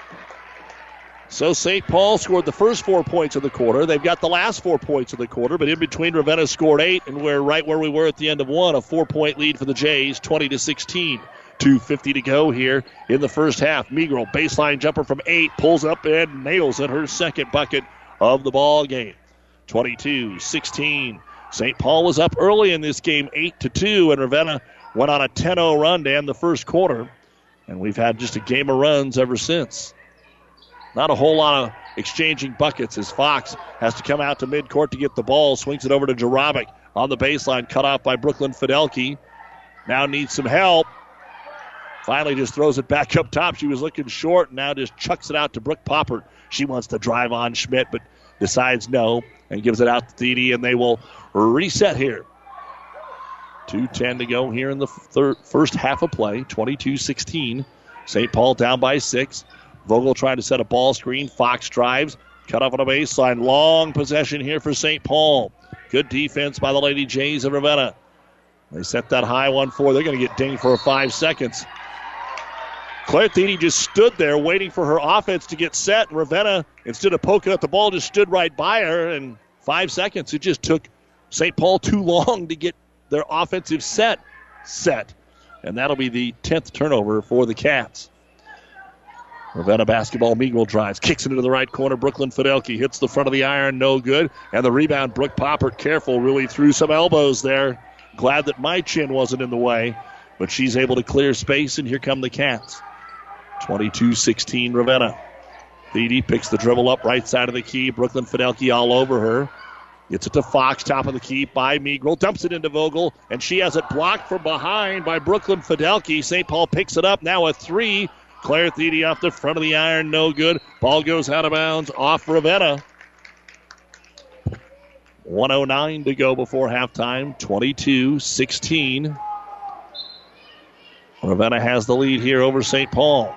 Speaker 2: So St. Paul scored the first 4 points of the quarter. They've got the last 4 points of the quarter, but in between, Ravenna scored 8, and we're right where we were at the end of one. A 4-point lead for the Jays, 20-16. 2:50 to go here in the first half. Meagrel, baseline jumper from 8, pulls up and nails it, her second bucket of the ball game. 22-16. St. Paul was up early in this game, 8-2, and Ravenna went on a 10-0 run to end the first quarter. And we've had just a game of runs ever since. Not a whole lot of exchanging buckets as Fox has to come out to midcourt to get the ball. Swings it over to Jarabic on the baseline, cut off by Brooklyn Fidelki. Now needs some help. Finally just throws it back up top. She was looking short and now just chucks it out to Brooke Poppert. She wants to drive on Schmidt, but decides no and gives it out to Thiede, and they will reset here. 2:10 to go here in the first half of play. 22-16. St. Paul down by 6. Vogel trying to set a ball screen. Fox drives. Cut off on a baseline. Long possession here for St. Paul. Good defense by the Lady Jays of Ravenna. They set that high 1-4. They're going to get dinged for 5 seconds. Claire Thiede just stood there waiting for her offense to get set. And Ravenna, instead of poking at the ball, just stood right by her. And 5 seconds, it just took St. Paul too long to get their offensive set. And that'll be the 10th turnover for the Cats. Ravenna basketball, Meagrel drives, kicks it into the right corner. Brooklyn Fidelki hits the front of the iron, no good. And the rebound, Brooke Poppert, careful, really threw some elbows there. Glad that my chin wasn't in the way. But she's able to clear space, and here come the Cats. 22-16 Ravenna. Thiede picks the dribble up right side of the key. Brooklyn Fidelki all over her. Gets it to Fox, top of the key by Meagrel. Dumps it into Vogel, and she has it blocked from behind by Brooklyn Fidelki. St. Paul picks it up, now a 3. Claire Thiede off the front of the iron, no good. Ball goes out of bounds, off Ravenna. 1:09 to go before halftime, 22-16. Ravenna has the lead here over St. Paul.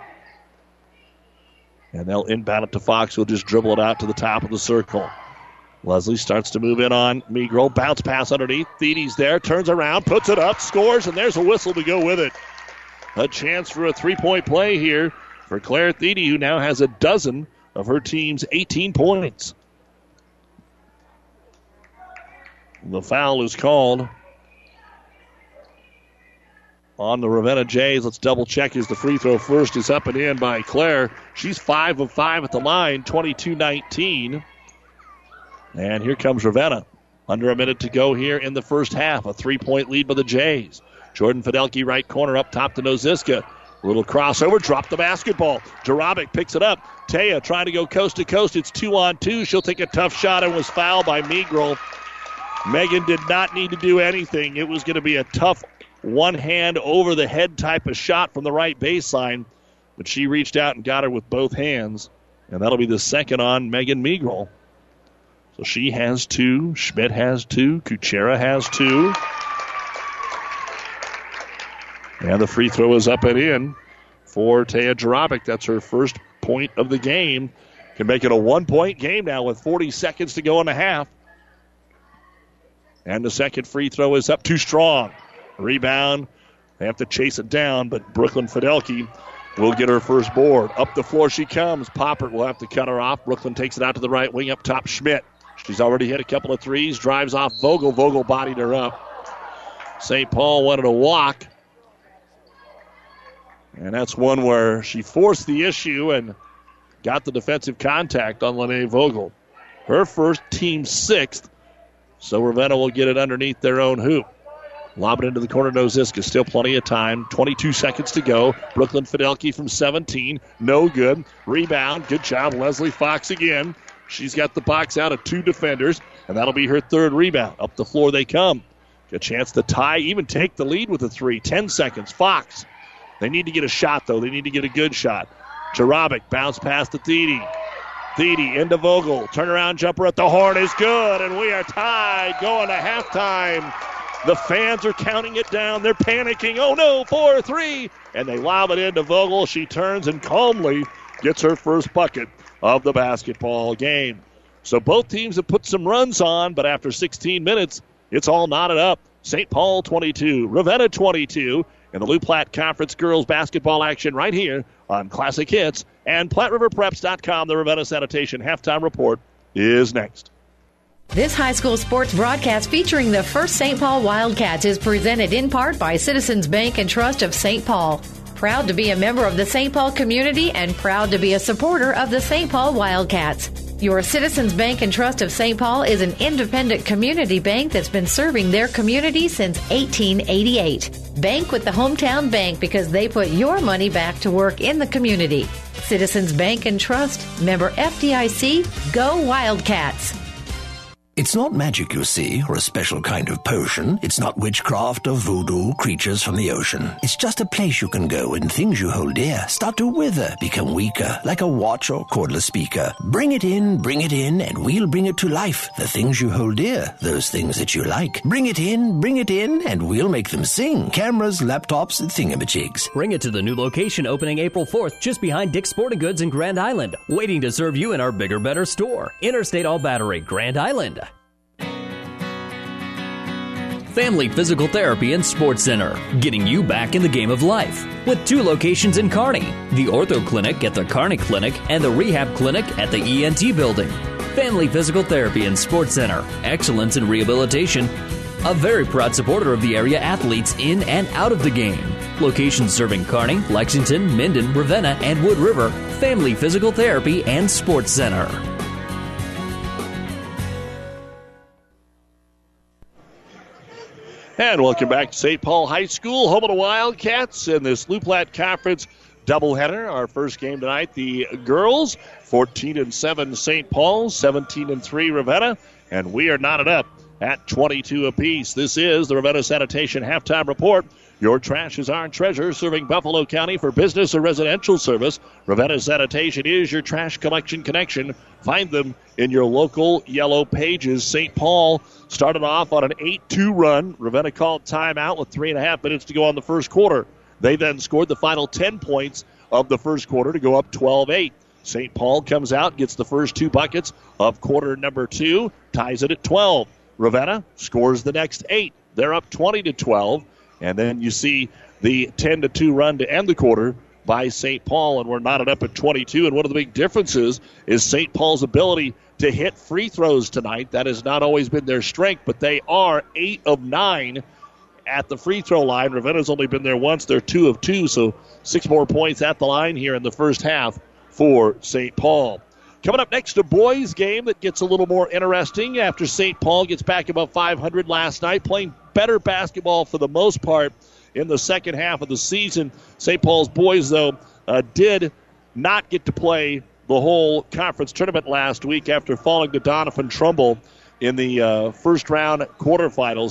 Speaker 2: And they'll inbound it to Fox, who'll just dribble it out to the top of the circle. Leslie starts to move in on Meagrel. Bounce pass underneath. Thiede's there, turns around, puts it up, scores, and there's a whistle to go with it. A chance for a 3-point play here for Claire Thiede, who now has a dozen of her team's 18 points. The foul is called on the Ravenna Jays. Let's double check as the free throw first is up and in by Claire. She's 5 of 5 at the line, 22-19. And here comes Ravenna. Under a minute to go here in the first half. A 3-point lead by the Jays. Jordan Fidelki right corner up top to Noziska. Little crossover, drop the basketball. Jarabic picks it up. Taya trying to go coast to coast. It's 2-on-2. She'll take a tough shot and was fouled by Meagrel. Megan did not need to do anything. It was going to be a tough one hand over the head type of shot from the right baseline. But she reached out and got her with both hands. And that'll be the second on Megan Meagrel. So she has 2. Schmidt has 2. Kuchera has 2. And the free throw is up and in for Taya Jarabic. That's her first point of the game. Can make it a 1-point game now with 40 seconds to go in the half. And the second free throw is up too strong. Rebound. They have to chase it down, but Brooklyn Fidelki will get her first board. Up the floor she comes. Poppert will have to cut her off. Brooklyn takes it out to the right wing up top. Schmidt. She's already hit a couple of threes. Drives off Vogel. Vogel bodied her up. St. Paul wanted a walk. And that's one where she forced the issue and got the defensive contact on Lene Vogel. Her first, team 6th. So Ravenna will get it underneath their own hoop. Lob it into the corner, Noziska. Still plenty of time. 22 seconds to go. Brooklyn Fidelki from 17. No good. Rebound. Good job. Leslie Fox again. She's got the box out of 2 defenders, and that'll be her third rebound. Up the floor they come. A chance to tie, even take the lead with a 3. 10 seconds. Fox. They need to get a shot, though. They need to get a good shot. Jarabic bounce pass to Thiede. Thiede into Vogel. Turnaround jumper at the horn is good, and we are tied going to halftime. The fans are counting it down. They're panicking. Oh, no, 4-3. And they lob it into Vogel. She turns and calmly gets her first bucket of the basketball game. So both teams have put some runs on, but after 16 minutes, it's all knotted up. St. Paul 22, Ravenna 22, in the Loup Platte Conference girls basketball action right here on Classic Hits and PlatteRiverPreps.com. The Ravenna Sanitation halftime report is next.
Speaker 13: This high school sports broadcast featuring the first St. Paul Wildcats is presented in part by Citizens Bank and Trust of St. Paul. Proud to be a member of the St. Paul community and proud to be a supporter of the St. Paul Wildcats. Your Citizens Bank and Trust of St. Paul is an independent community bank that's been serving their community since 1888. Bank with the hometown bank because they put your money back to work in the community. Citizens Bank and Trust, member FDIC, go Wildcats.
Speaker 14: It's not magic, you see, or a special kind of potion. It's not witchcraft or voodoo, creatures from the ocean. It's just a place you can go when things you hold dear start to wither, become weaker, like a watch or cordless speaker. Bring it in, and we'll bring it to life. The things you hold dear, those things that you like. Bring it in, and we'll make them sing. Cameras, laptops, thingamajigs.
Speaker 8: Bring it to the new location opening April 4th, just behind Dick's Sporting Goods in Grand Island. Waiting to serve you in our bigger, better store. Interstate All Battery, Grand Island. Family Physical Therapy and Sports Center, getting you back in the game of life. With 2 locations in Kearney, the Ortho Clinic at the Kearney Clinic and the Rehab Clinic at the ENT Building. Family Physical Therapy and Sports Center, excellence in rehabilitation. A very proud supporter of the area athletes in and out of the game. Locations serving Kearney, Lexington, Minden, Ravenna, and Wood River. Family Physical Therapy and Sports Center.
Speaker 2: And welcome back to St. Paul High School, home of the Wildcats in this Loup Platte Conference doubleheader. Our first game tonight, the girls, 14-7 St. Paul, 17-3 Ravenna, and we are knotted up at 22 apiece. This is the Ravenna Sanitation halftime report. Your trash is our treasure, serving Buffalo County for business or residential service. Ravenna Sanitation is your trash collection connection. Find them in your local yellow pages. St. Paul started off on an 8-2 run. Ravenna called timeout with 3.5 minutes to go on the first quarter. They then scored the final 10 points of the first quarter to go up 12-8. St. Paul comes out, gets the first 2 buckets of quarter number 2, ties it at 12. Ravenna scores the next 8. They're up 20-12. And then you see the 10-2 run to end the quarter by St. Paul, and we're knotted up at 22. And one of the big differences is St. Paul's ability to hit free throws tonight. That has not always been their strength, but they are 8 of 9 at the free throw line. Ravenna's only been there once. They're 2 of 2, so 6 more points at the line here in the first half for St. Paul. Coming up next, a boys game that gets a little more interesting after St. Paul gets back above 500 last night, playing better basketball for the most part in the second half of the season. St. Paul's boys, though, did not get to play the whole conference tournament last week after falling to Doniphan Trumbull in the first round quarterfinals,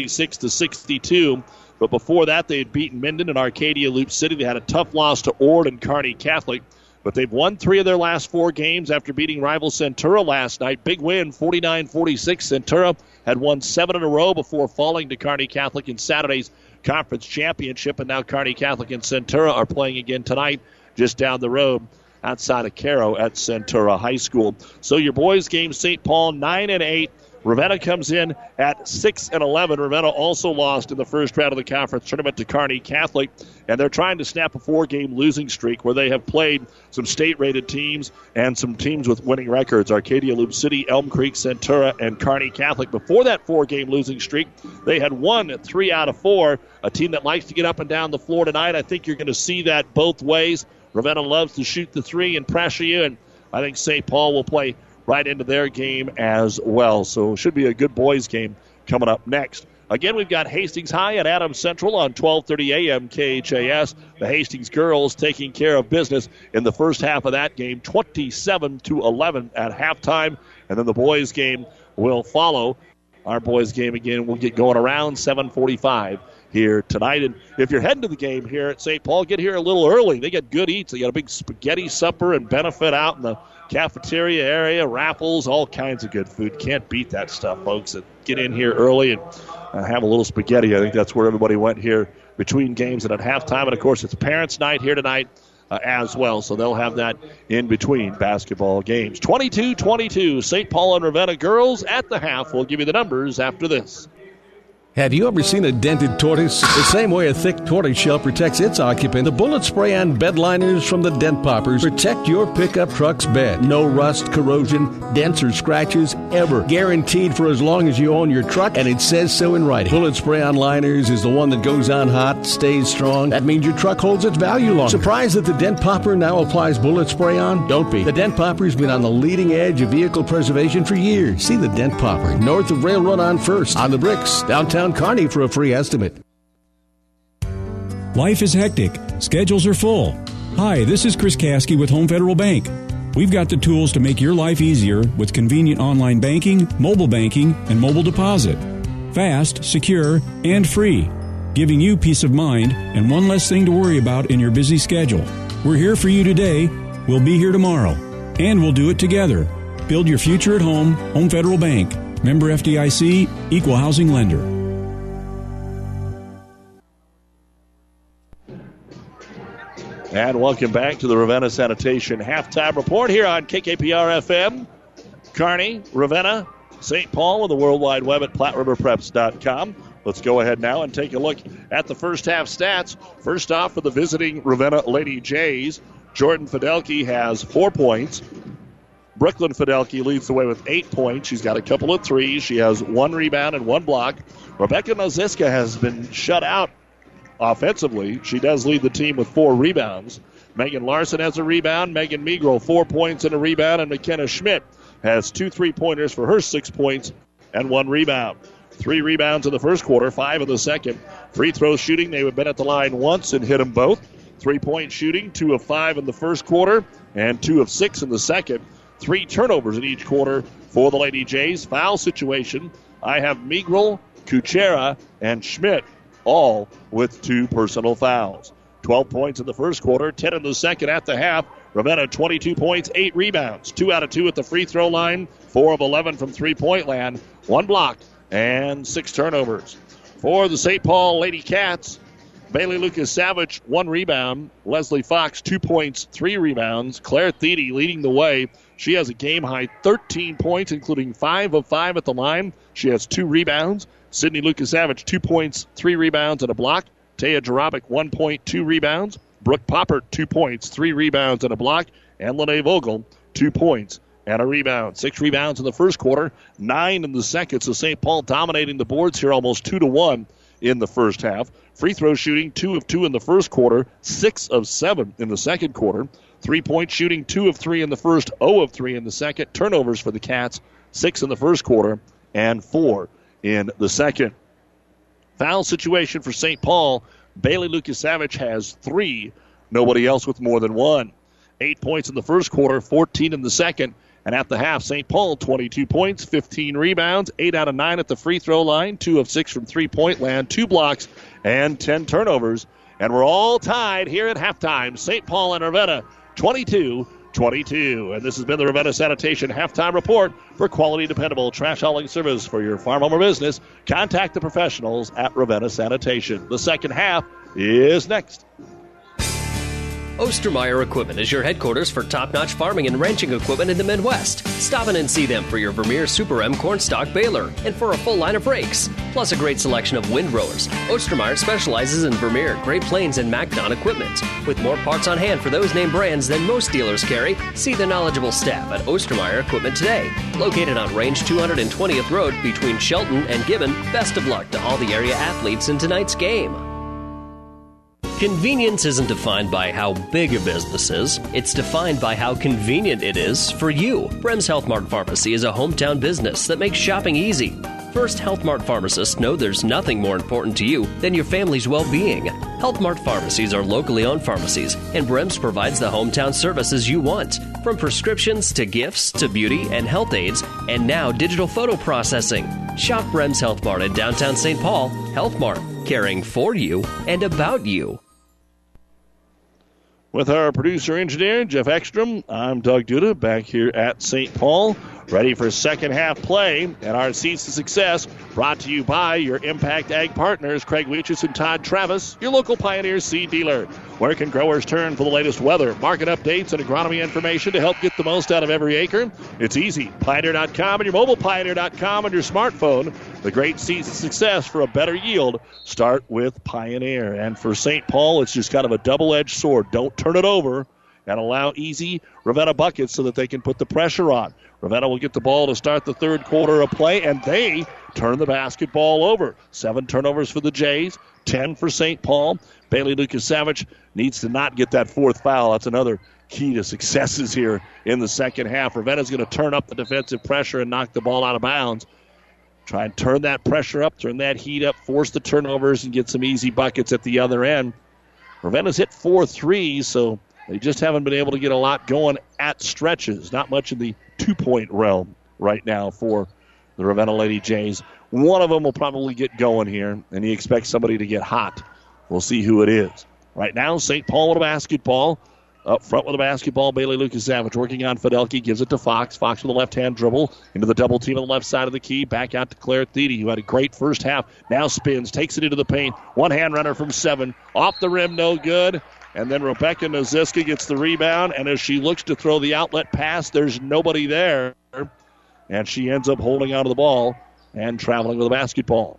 Speaker 2: 76-62. But before that, they had beaten Minden and Arcadia Loop City. They had a tough loss to Ord and Kearney Catholic. But they've won 3 of their last 4 games after beating rival Centura last night. Big win, 49-46. Centura had won 7 in a row before falling to Kearney Catholic in Saturday's conference championship. And now Kearney Catholic and Centura are playing again tonight just down the road outside of Caro at Centura High School. So your boys game, St. Paul 9-8. Ravenna comes in at 6-11. Ravenna also lost in the first round of the conference tournament to Kearney Catholic, and they're trying to snap a 4-game losing streak where they have played some state-rated teams and some teams with winning records, Arcadia Loop City, Elm Creek, Centura, and Kearney Catholic. Before that 4-game losing streak, they had won 3 out of 4, a team that likes to get up and down the floor tonight. I think you're going to see that both ways. Ravenna loves to shoot the 3 and pressure you, and I think St. Paul will play right into their game as well. So it should be a good boys game coming up next. Again, we've got Hastings High at Adams Central on 1230 a.m. KHAS. The Hastings girls taking care of business in the first half of that game, 27-11 at halftime. And then the boys game will follow. Our boys game again will get going around 7:45 here tonight. And if you're heading to the game here at St. Paul, get here a little early. They get good eats. They got a big spaghetti supper and benefit out in the cafeteria area, raffles, all kinds of good food. Can't beat that stuff, folks. Get in here early and have a little spaghetti. I think that's where everybody went here between games and at halftime. And, of course, it's Parents' Night here tonight as well, so they'll have that in between basketball games. 22-22, St. Paul and Ravenna girls at the half. We'll give you the numbers after this.
Speaker 15: Have you ever seen a dented tortoise? The same way a thick tortoise shell protects its occupant, the Bullet Spray-On bed liners from the Dent Poppers protect your pickup truck's bed. No rust, corrosion, dents, or scratches ever. Guaranteed for as long as you own your truck, and it says so in writing. Bullet Spray-On liners is the one that goes on hot, stays strong. That means your truck holds its value longer. Surprised that the Dent Popper now applies Bullet Spray-On? Don't be. The Dent Popper's been on the leading edge of vehicle preservation for years. See the Dent Popper north of Railroad on First, on the Bricks, downtown Kearney for a free estimate.
Speaker 5: Life is hectic. Schedules are full. Hi, this is Chris Kasky with Home Federal Bank. We've got the tools to make your life easier with convenient online banking, mobile banking, and mobile deposit. Fast, secure, and free, giving you peace of mind and one less thing to worry about in your busy schedule. We're here for you today. We'll be here tomorrow. And we'll do it together. Build your future at home. Home Federal Bank. Member FDIC, Equal Housing Lender.
Speaker 2: And welcome back to the Ravenna Sanitation Halftime Report here on KKPR-FM. Kearney, Ravenna, St. Paul, and the World Wide Web at PlatteRiverPreps.com. Let's go ahead now and take a look at the first half stats. First off, for the visiting Ravenna Lady Jays, Jordan Fidelke has 4 points. Brooklyn Fidelke leads the way with 8 points. She's got a couple of threes. She has 1 rebound and 1 block. Rebecca Noziska has been shut out offensively. She does lead the team with 4 rebounds. Megan Larson has a rebound. Megan Migro 4 points and a rebound. And McKenna Schmidt has 2 3-pointers for her 6 points and 1 rebound. 3 rebounds in the first quarter, 5 in the second. Free throw shooting, they have been at the line once and hit them both. 3-point shooting, 2 of 5 in the first quarter and 2 of 6 in the second. 3 turnovers in each quarter for the Lady Jays. Foul situation, I have Migro, Kuchera, and Schmidt all with 2 personal fouls. 12 points in the first quarter, 10 in the second at the half. Ravenna 22 points, 8 rebounds, 2 out of 2 at the free throw line, 4 of 11 from three-point land, 1 block, and 6 turnovers. For the St. Paul Lady Cats, Bailey Lucas-Savage, 1 rebound. Leslie Fox, 2 points, 3 rebounds. Claire Thiede leading the way. She has a game-high 13 points, including 5 of 5 at the line. She has 2 rebounds. Sydney Lucas-Savage, 2 points, 3 rebounds, and a block. Taya Jarabic, 1 point, 2 rebounds. Brooke Poppert, 2 points, 3 rebounds, and a block. And Lene Vogel, 2 points and a rebound. 6 rebounds in the first quarter, 9 in the second. So St. Paul dominating the boards here almost 2-1 in the first half. Free throw shooting, 2 of 2 in the first quarter, 6 of 7 in the second quarter. 3-point shooting, 2 of 3 in the first, 0 of 3 in the second. Turnovers for the Cats, 6 in the first quarter and 4 in the second. Foul situation for St. Paul. Bailey Lucas-Savage has 3. Nobody else with more than 1. 8 points in the first quarter, 14 in the second. And at the half, St. Paul, 22 points, 15 rebounds, 8 out of 9 at the free throw line, 2 of 6 from three-point land, 2 blocks, and 10 turnovers. And we're all tied here at halftime. St. Paul and Ravenna, 22-22. And this has been the Ravenna Sanitation Halftime Report. For quality, dependable trash hauling service for your farm, home, or business, contact the professionals at Ravenna Sanitation. The second half is next.
Speaker 6: Ostermeyer Equipment is your headquarters for top-notch farming and ranching equipment in the Midwest. Stop in and see them for your Vermeer Super M cornstalk baler and for a full line of rakes, plus a great selection of windrowers. Ostermeyer specializes in Vermeer, Great Plains, and MacDon equipment. With more parts on hand for those name brands than most dealers carry, see the knowledgeable staff at Ostermeyer Equipment today. Located on Range 220th Road between Shelton and Gibbon, best of luck to all the area athletes in tonight's game. Convenience isn't defined by how big a business is. It's defined by how convenient it is for you. Brems Health Mart Pharmacy is a hometown business that makes shopping easy. First Health Mart pharmacists know there's nothing more important to you than your family's well-being. Health Mart pharmacies are locally owned pharmacies, and Brems provides the hometown services you want, from prescriptions to gifts to beauty and health aids, and now digital photo processing. Shop Brems Health Mart in downtown St. Paul. Health Mart, caring for you and about you.
Speaker 2: With our producer-engineer, Jeff Ekstrom, I'm Doug Duda, back here at St. Paul. ready for second half play. And our Seeds to Success brought to you by your Impact Ag partners, Craig Weeches and Todd Travis, your local Pioneer seed dealer. Where can growers turn for the latest weather, market updates, and agronomy information to help get the most out of every acre? It's easy. Pioneer.com and your mobile Pioneer.com on your smartphone. The great Seeds to Success for a better yield start with Pioneer. And for St. Paul, it's just kind of a double-edged sword. Don't turn it over and allow easy Ravenna buckets so that they can put the pressure on. Ravenna will get the ball to start the third quarter of play, and they turn the basketball over. 7 turnovers for the Jays, 10 for St. Paul. Bailey Lucas-Savage needs to not get that fourth foul. That's another key to successes here in the second half. Ravenna's going to turn up the defensive pressure and knock the ball out of bounds. Try and turn that pressure up, turn that heat up, force the turnovers, and get some easy buckets at the other end. Ravenna's hit 4 threes, so they just haven't been able to get a lot going at stretches. Not much in the two-point realm right now for the Ravenna Lady Jays. One of them will probably get going here, and he expects somebody to get hot. We'll see who it is. Right now, St. Paul with a basketball. Up front with a basketball, Bailey Lucas-Savage working on Fidelki, gives it to Fox. Fox with a left-hand dribble into the double team on the left side of the key. Back out to Claire Thiede, who had a great first half. Now spins, takes it into the paint. One-hand runner from 7. Off the rim, no good. And then Rebecca Noziska gets the rebound, and as she looks to throw the outlet pass, there's nobody there. And she ends up holding onto the ball and traveling with the basketball.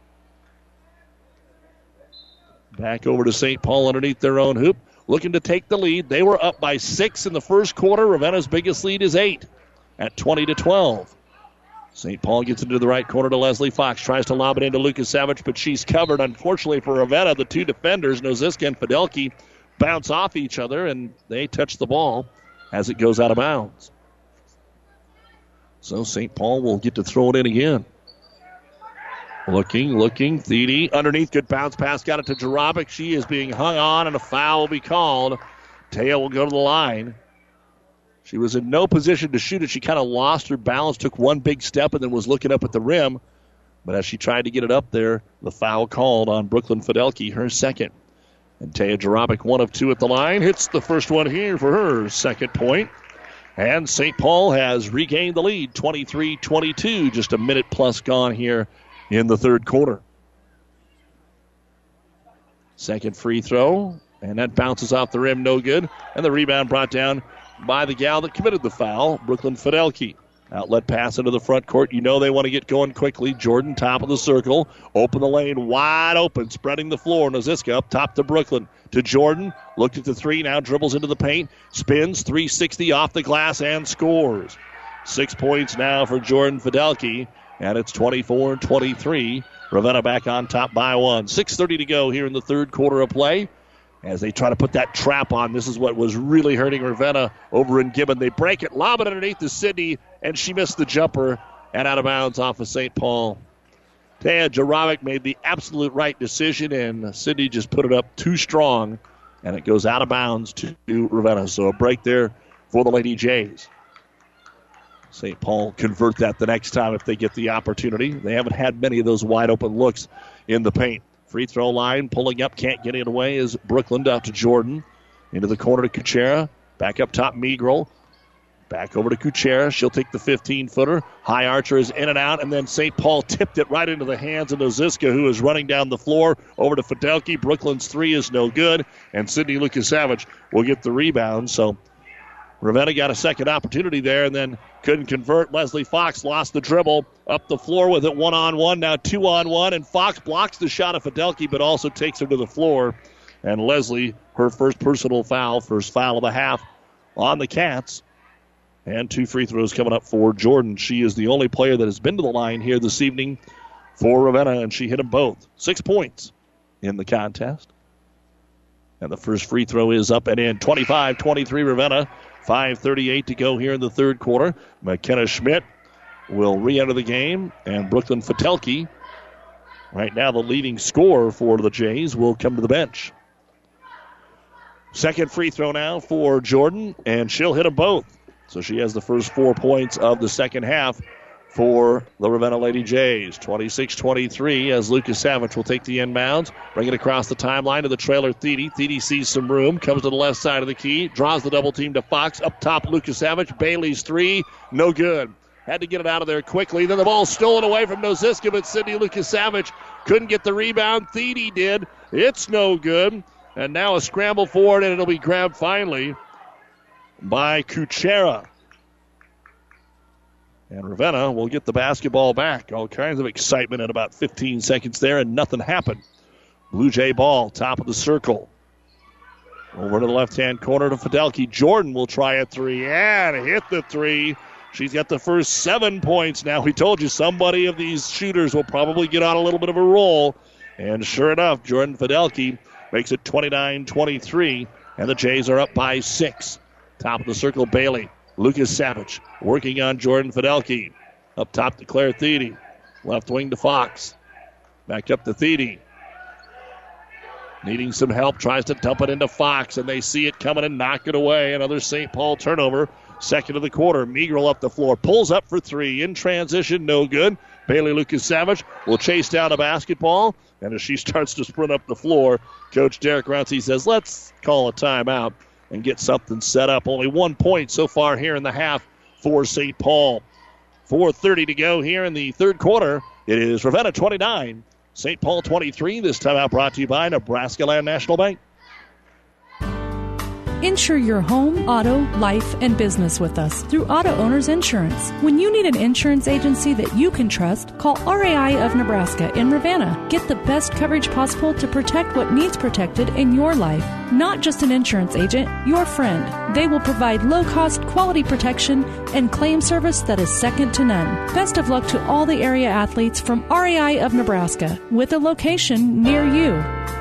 Speaker 2: Back over to St. Paul underneath their own hoop, looking to take the lead. They were up by 6 in the first quarter. Ravenna's biggest lead is 8 at 20-12. St. Paul gets into the right corner to Leslie Fox. Tries to lob it into Lucas-Savage, but she's covered. Unfortunately for Ravenna, the two defenders, Noziska and Fidelki, bounce off each other, and they touch the ball as it goes out of bounds. So St. Paul will get to throw it in again. Looking. Thiede underneath. Good bounce pass. Got it to Jarabic. She is being hung on, and a foul will be called. Taya will go to the line. She was in no position to shoot it. She kind of lost her balance, took one big step, and then was looking up at the rim. But as she tried to get it up there, the foul called on Brooklyn Fidelki, her second. And Taya Jarabic, 1 of 2 at the line, hits the first one here for her second point. And St. Paul has regained the lead, 23-22, just a minute plus gone here in the third quarter. Second free throw, and that bounces off the rim, no good. And the rebound brought down by the gal that committed the foul, Brooklyn Fidelki. Outlet pass into the front court. You know they want to get going quickly. Jordan, top of the circle. Open the lane, wide open, spreading the floor. Noziska up top to Brooklyn. To Jordan. Looked at the 3, now dribbles into the paint. Spins, 360 off the glass, and scores. 6 points now for Jordan Fidelki. And it's 24-23. Ravenna back on top by 1. 6:30 to go here in the third quarter of play. As they try to put that trap on. This is what was really hurting Ravenna over in Gibbon. They break it, lob it underneath to Sydney, and she missed the jumper and out of bounds off of St. Paul. Taya Jarabic made the absolute right decision, and Sydney just put it up too strong, and it goes out of bounds to Ravenna. So a break there for the Lady Jays. St. Paul convert that the next time if they get the opportunity. They haven't had many of those wide open looks in the paint. Free throw line, pulling up, can't get it away is Brooklyn out to Jordan. Into the corner to Kuchera. Back up top, Meagrel. Back over to Kuchera. She'll take the 15-footer. High Archer is in and out, and then St. Paul tipped it right into the hands of Noziska, who is running down the floor. Over to Fidelki. Brooklyn's 3 is no good, and Sydney Lucas-Savage will get the rebound. So Ravenna got a second opportunity there and then couldn't convert. Leslie Fox lost the dribble up the floor with it 1-on-1, now 2-on-1, and Fox blocks the shot of Fidelki but also takes her to the floor. And Leslie, her first personal foul, first foul of the half on the Cats. And 2 free throws coming up for Jordan. She is the only player that has been to the line here this evening for Ravenna, and she hit them both. 6 points in the contest. And the first free throw is up and in. 25-23 Ravenna. 5:38 to go here in the third quarter. McKenna Schmidt will re-enter the game, and Brooklyn Fidelki, right now the leading scorer for the Jays, will come to the bench. Second free throw now for Jordan, and she'll hit them both. So she has the first 4 points of the second half for the Ravenna Lady Jays. 26-23 as Lucas-Savage will take the inbounds, bring it across the timeline to the trailer Thiede. Thiede sees some room, comes to the left side of the key, draws the double team to Fox. Up top, Lucas-Savage. Bailey's 3, no good. had to get it out of there quickly. Then the ball stolen away from Noziska, but Sydney Lukasavich couldn't get the rebound. Thiede did. It's no good. And now a scramble forward, and it'll be grabbed finally by Kuchera. And Ravenna will get the basketball back. All kinds of excitement in about 15 seconds there, and nothing happened. Blue Jay ball, top of the circle. Over to the left-hand corner to Fidelki. Jordan will try a three and hit the three. She's got the first 7 points now. We told you somebody of these shooters will probably get on a little bit of a roll. And sure enough, Jordan Fidelki makes it 29-23, and the Jays are up by 6. Top of the circle, Bailey. Lukasavich working on Jordan Fidelki. Up top to Claire Thiede. Left wing to Fox. Back up to Thiede. Needing some help, tries to dump it into Fox, and they see it coming and knock it away. Another St. Paul turnover. Second of the quarter. Meagrel up the floor. Pulls up for three. In transition, no good. Bailey Lukasavich will chase down a basketball. And as she starts to sprint up the floor, Coach Derek Runcie says, let's call a timeout and get something set up. Only 1 point so far here in the half for St. Paul. 4:30 to go here in the third quarter. It is Ravenna 29, St. Paul 23. This timeout brought to you by Nebraska Land National Bank.
Speaker 3: Insure your home, auto, life, and business with us through Auto Owners Insurance. When you need an insurance agency that you can trust, call RAI of Nebraska in Ravenna. Get the best coverage possible to protect what needs protected in your life. Not just an insurance agent, your friend. They will provide low-cost, quality protection and claim service that is second to none. Best of luck to all the area athletes from RAI of Nebraska, with a location near you.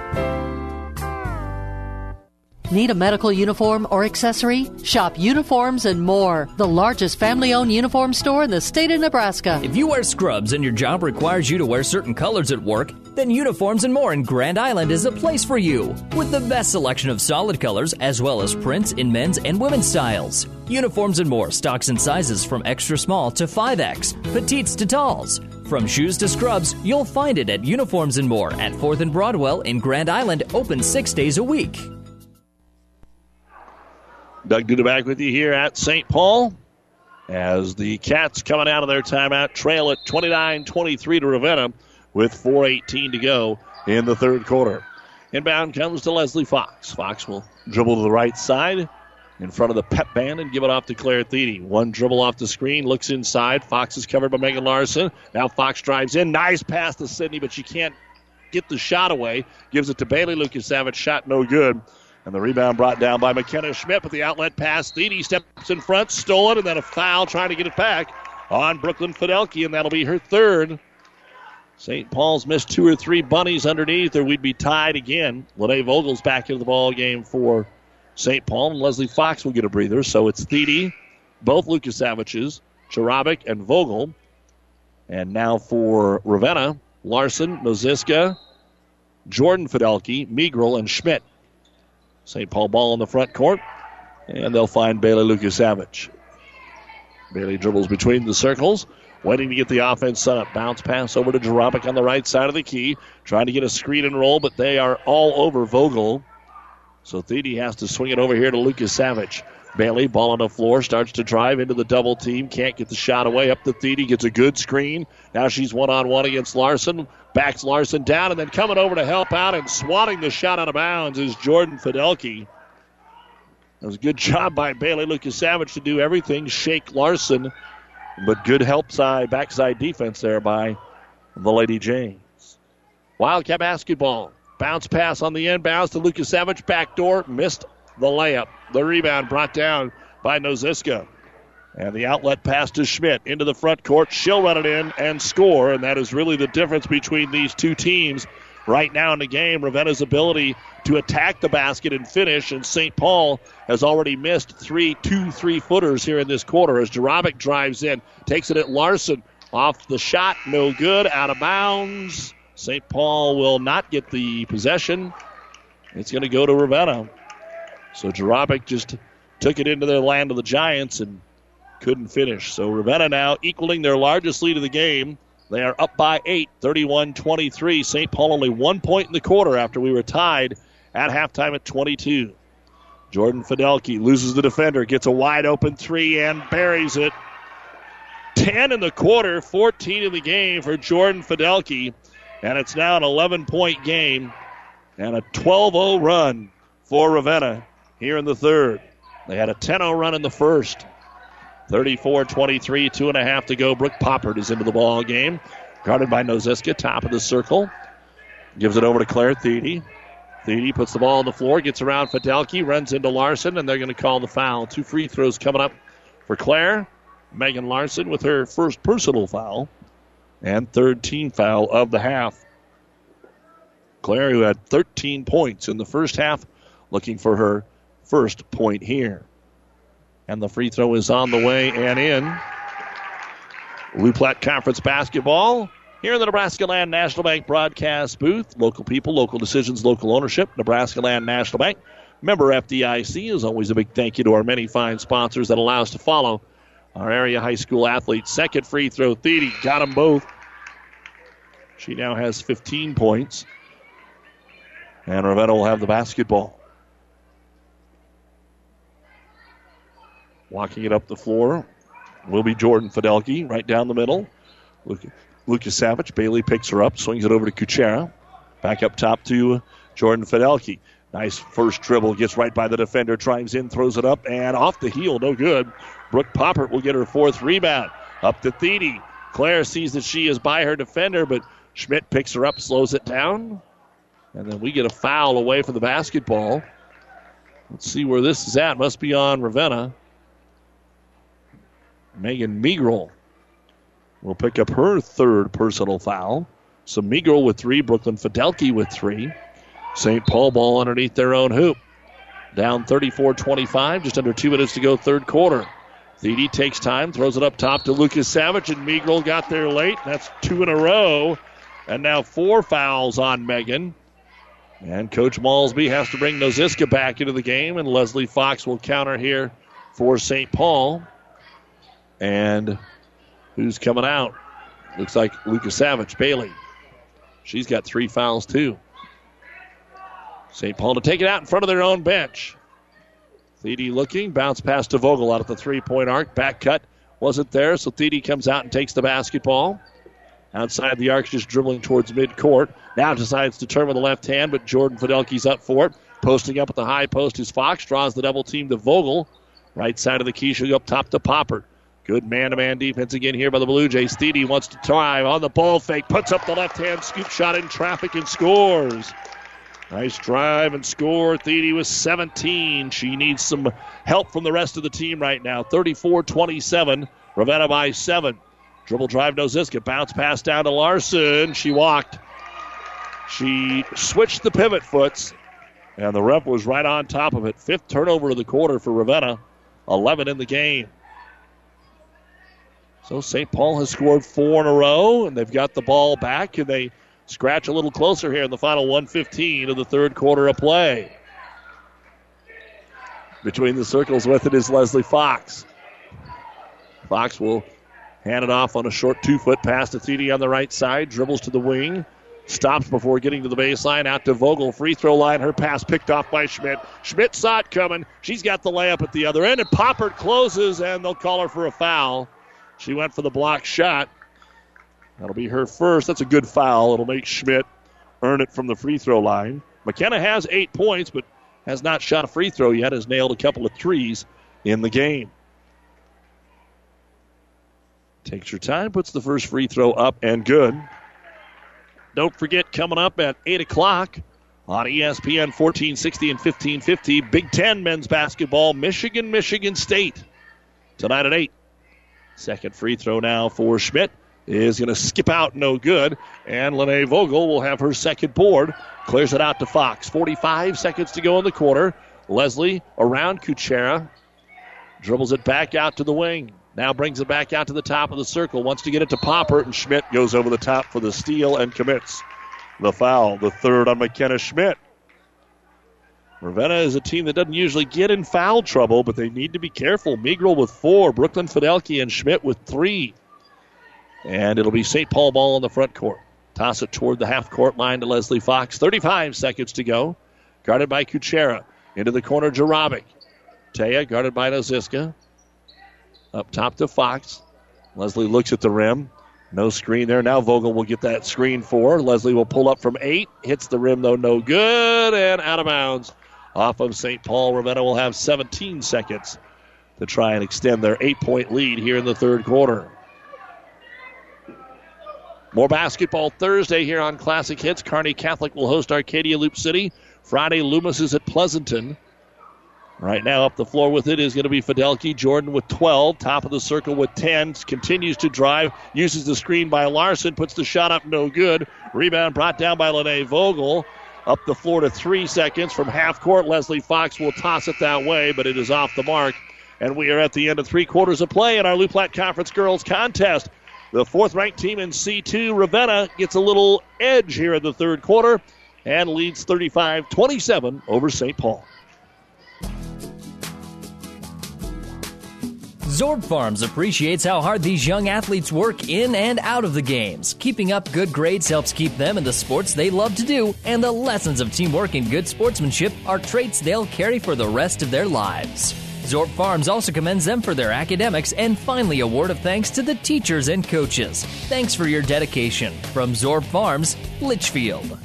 Speaker 7: Need a medical uniform or accessory? Shop Uniforms and More, the largest family-owned uniform store in the state of Nebraska.
Speaker 8: If you wear scrubs and your job requires you to wear certain colors at work, then Uniforms and More in Grand Island is a place for you. With the best selection of solid colors as well as prints in men's and women's styles. Uniforms and More stocks in sizes from extra small to 5X, petites to talls. From shoes to scrubs, you'll find it at Uniforms and More at 4th and Broadwell in Grand Island, open 6 days a week.
Speaker 2: Doug Duda back with you here at St. Paul as the Cats coming out of their timeout trail at 29-23 to Ravenna with 4:18 to go in the third quarter. Inbound comes to Leslie Fox. Fox will dribble to the right side in front of the pep band and give it off to Claire Thiede. One dribble off the screen, looks inside. Fox is covered by Megan Larson. Now Fox drives in. Nice pass to Sydney, but she can't get the shot away. Gives it to Bailey Lukasavich. Shot no good. And the rebound brought down by McKenna Schmidt, but the outlet pass. Thiede steps in front, stolen, and then a foul trying to get it back on Brooklyn Fidelki, and that'll be her third. St. Paul's missed 2 or 3 bunnies underneath, or we'd be tied again. Lene Vogel's back into the ball game for St. Paul, and Leslie Fox will get a breather. So it's Thiede, both Lukasaviches, Charabic, and Vogel. And now for Ravenna, Larson, Noziska, Jordan Fidelki, Meagrel, and Schmidt. St. Paul ball in the front court, and they'll find Bailey Lukasavich. Bailey dribbles between the circles, waiting to get the offense set up. Bounce pass over to Jarabic on the right side of the key, trying to get a screen and roll, but they are all over Vogel. So Thiede has to swing it over here to Lukasavich. Bailey, ball on the floor, starts to drive into the double team, can't get the shot away. Up to Thiede, gets a good screen. Now she's one-on-one against Larson. Backs Larson down, and then coming over to help out and swatting the shot out of bounds is Jordan Fidelki. That was a good job by Bailey Lukasavich to do everything, shake Larson, but good backside defense there by the Lady Jays. Wildcat basketball. Bounce pass on the inbounds to Lukasavich. Backdoor, missed the layup. The rebound brought down by Noziska. And the outlet pass to Schmidt into the front court. She'll run it in and score, and that is really the difference between these two teams right now in the game. Ravenna's ability to attack the basket and finish, and St. Paul has already missed 2 3-footers here in this quarter as Jarabic drives in, takes it at Larson. Off the shot, no good, out of bounds. St. Paul will not get the possession. It's going to go to Ravenna. So Jarabic just took it into the land of the Giants and couldn't finish. So Ravenna now equaling their largest lead of the game. They are up by 8, 31-23. St. Paul only 1 point in the quarter after we were tied at halftime at 22. Jordan Fidelki loses the defender, gets a wide open 3 and buries it. 10 in the quarter, 14 in the game for Jordan Fidelki. And it's now an 11-point game and a 12-0 run for Ravenna here in the third. They had a 10-0 run in the first. 34-23, 2.5 to go. Brooke Poppert is into the ball game. Guarded by Noziska, top of the circle. Gives it over to Claire Thiede. Thiede puts the ball on the floor, gets around Fidelki, runs into Larson, and they're going to call the foul. 2 free throws coming up for Claire. Megan Larson with her first personal foul and third team foul of the half. Claire, who had 13 points in the first half, looking for her first point here. And the free throw is on the way and in. Loup Platte Conference basketball here in the Nebraska Land National Bank broadcast booth. Local people, local decisions, local ownership. Nebraska Land National Bank. Member FDIC. As always, a big thank you to our many fine sponsors that allow us to follow our area high school athletes. Second free throw, Thiede got them both. She now has 15 points. And Ravenna will have the basketball. Walking it up the floor will be Jordan Fidelki right down the middle. Lucas Savage. Bailey picks her up, swings it over to Kuchera. Back up top to Jordan Fidelki. Nice first dribble, gets right by the defender, drives in, throws it up, and off the heel, no good. Brooke Poppert will get her fourth rebound. Up to Thiede. Claire sees that she is by her defender, but Schmidt picks her up, slows it down. And then we get a foul away from the basketball. Let's see where this is at. Must be on Ravenna. Megan Meagrel will pick up her third personal foul. So Meagrel with 3, Brooklyn Fidelki with 3. St. Paul ball underneath their own hoop. Down 34-25, just under 2 minutes to go, third quarter. Thiede takes time, throws it up top to Lucas Savage, and Meagrel got there late. That's 2 in a row. And now 4 fouls on Megan. And Coach Malsby has to bring Noziska back into the game, and Leslie Fox will counter here for St. Paul. And who's coming out? Looks like Lucas Savage. Bailey. She's got 3 fouls, too. St. Paul to take it out in front of their own bench. Thiede looking. Bounce pass to Vogel out at the 3-point arc. Back cut wasn't there, so Thiede comes out and takes the basketball. Outside the arc, just dribbling towards midcourt. Now decides to turn with the left hand, but Jordan Fidelki's up for it. Posting up at the high post is Fox. Draws the double team to Vogel. Right side of the key, she'll go up top to Poppert. Good man-to-man defense again here by the Blue Jays. Thiede wants to try on the ball fake. Puts up the left-hand scoop shot in traffic and scores. Nice drive and score. Thiede with 17. She needs some help from the rest of the team right now. 34-27. Ravenna by 7. Dribble drive, Noziska. Bounce pass down to Larson. She walked. She switched the pivot foots, and the ref was right on top of it. 5th turnover of the quarter for Ravenna. 11 in the game. So St. Paul has scored 4 in a row, and they've got the ball back, and they scratch a little closer here in the final 1:15 of the third quarter of play. Between the circles with it is Leslie Fox. Fox will hand it off on a short 2-foot pass to Thiede on the right side. Dribbles to the wing. Stops before getting to the baseline. Out to Vogel. Free throw line. Her pass picked off by Schmidt. Schmidt saw it coming. She's got the layup at the other end. And Poppert closes, and they'll call her for a foul. She went for the block shot. That'll be her first. That's a good foul. It'll make Schmidt earn it from the free throw line. McKenna has 8 points, but has not shot a free throw yet. Has nailed a couple of threes in the game. Takes her time, puts the first free throw up and good. Don't forget, coming up at 8 o'clock on ESPN 1460 and 1550, Big Ten men's basketball, Michigan State. Tonight at 8. Second free throw now for Schmidt is going to skip out, no good. And Lene Vogel will have her second board. Clears it out to Fox. 45 seconds to go in the quarter. Leslie around Kuchera. Dribbles it back out to the wing. Now brings it back out to the top of the circle. Wants to get it to Poppert, and Schmidt goes over the top for the steal and commits the foul. The third on McKenna Schmidt. Ravenna is a team that doesn't usually get in foul trouble, but they need to be careful. Meagrel with 4, Brooklyn Fidelki and Schmidt with 3. And it'll be St. Paul ball in the front court. Toss it toward the half-court line to Leslie Fox. 35 seconds to go. Guarded by Kuchera. Into the corner, Jarabic. Taya guarded by Noziska. Up top to Fox. Leslie looks at the rim. No screen there. Now Vogel will get that screen for. Leslie will pull up from 8. Hits the rim, though, no good. And out of bounds off of St. Paul. Ravenna will have 17 seconds to try and extend their 8-point lead here in the third quarter. More basketball Thursday here on Classic Hits. Kearney Catholic will host Arcadia Loop City. Friday, Loomis is at Pleasanton. Right now up the floor with it is going to be Fidelki. Jordan with 12. Top of the circle with 10. Continues to drive. Uses the screen by Larson. Puts the shot up. No good. Rebound brought down by Lene Vogel. Up the floor to 3 seconds from half court. Leslie Fox will toss it that way, but it is off the mark. And we are at the end of 3 quarters of play in our Loup Platte Conference Girls Contest. The 4th-ranked team in C2, Ravenna, gets a little edge here in the third quarter and leads 35-27 over St. Paul.
Speaker 8: Zorb Farms appreciates how hard these young athletes work in and out of the games. Keeping up good grades helps keep them in the sports they love to do, and the lessons of teamwork and good sportsmanship are traits they'll carry for the rest of their lives. Zorb Farms also commends them for their academics, and finally a word of thanks to the teachers and coaches. Thanks for your dedication. From Zorb Farms, Litchfield.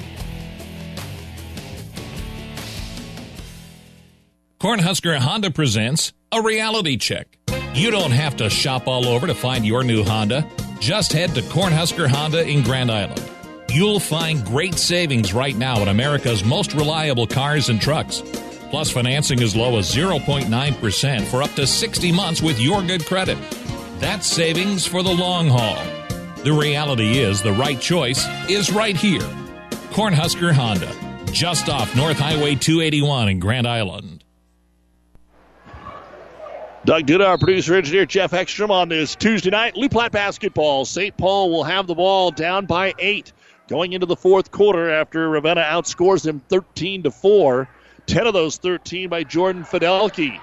Speaker 9: Cornhusker Honda presents a reality check. You don't have to shop all over to find your new Honda. Just head to Cornhusker Honda in Grand Island. You'll find great savings right now in America's most reliable cars and trucks. Plus financing as low as 0.9% for up to 60 months with your good credit. That's savings for the long haul. The reality is the right choice is right here. Cornhusker Honda, just off North Highway 281 in Grand Island.
Speaker 2: Doug Duda, our producer engineer, Jeff Ekstrom on this Tuesday night. Loup Platte basketball. St. Paul will have the ball down by 8 going into the fourth quarter after Ravenna outscores them 13-4. 10 of those 13 by Jordan Fidelki.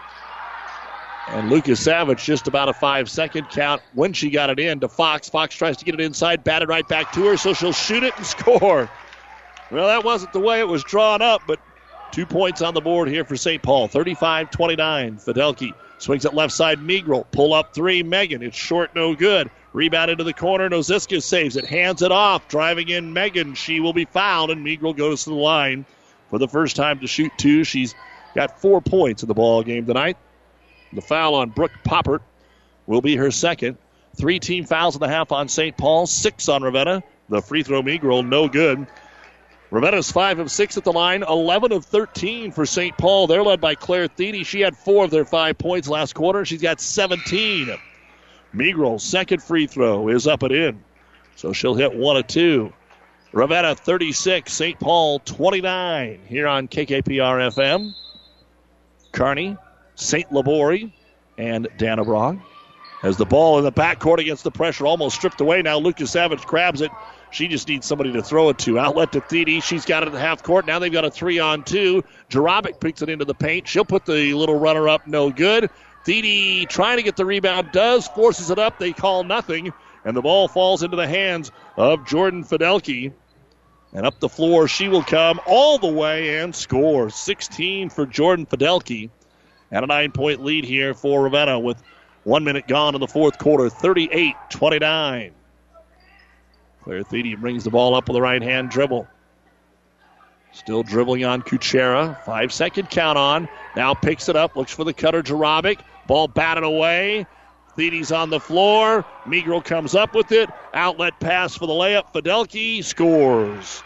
Speaker 2: And Lucas Savage just about a 5-second count when she got it in to Fox. Fox tries to get it inside, batted right back to her, so she'll shoot it and score. Well, that wasn't the way it was drawn up, but 2 points on the board here for St. Paul. 35-29. Fidelki swings it left side. Migral. Pull up 3. Megan. It's short, no good. Rebound into the corner. Noziska saves it. Hands it off. Driving in Megan. She will be fouled, and Migral goes to the line for the first time to shoot 2. She's got 4 points in the ball game tonight. The foul on Brooke Poppert will be her second. 3 team fouls and a half on St. Paul. 6 on Ravenna. The free throw Migral, no good. Ravenna's 5 of 6 at the line. 11 of 13 for St. Paul. They're led by Claire Thiede. She had 4 of their 5 points last quarter. She's got 17. Migral's second free throw is up and in, so she'll hit 1 of 2. Ravenna 36, St. Paul 29 here on KKPR FM. Kearney, St. Laborie, and Dannebrog. As the ball in the backcourt against the pressure, almost stripped away. Now Lucas Savage grabs it. She just needs somebody to throw it to. Outlet to Thiede. She's got it at the half court. Now they've got a 3-on-2. Jarabic picks it into the paint. She'll put the little runner up. No good. Thiede trying to get the rebound. Does. Forces it up. They call nothing. And the ball falls into the hands of Jordan Fidelki. And up the floor she will come all the way and score. 16 for Jordan Fidelki. And a 9-point lead here for Ravenna with 1 minute gone in the fourth quarter. 38-29. Claire Thiede brings the ball up with a right-hand dribble. Still dribbling on Kuchera. 5-second count on. Now picks it up. Looks for the cutter, Jarabic. Ball batted away. Thiede's on the floor. Migral comes up with it. Outlet pass for the layup. Fidelki scores.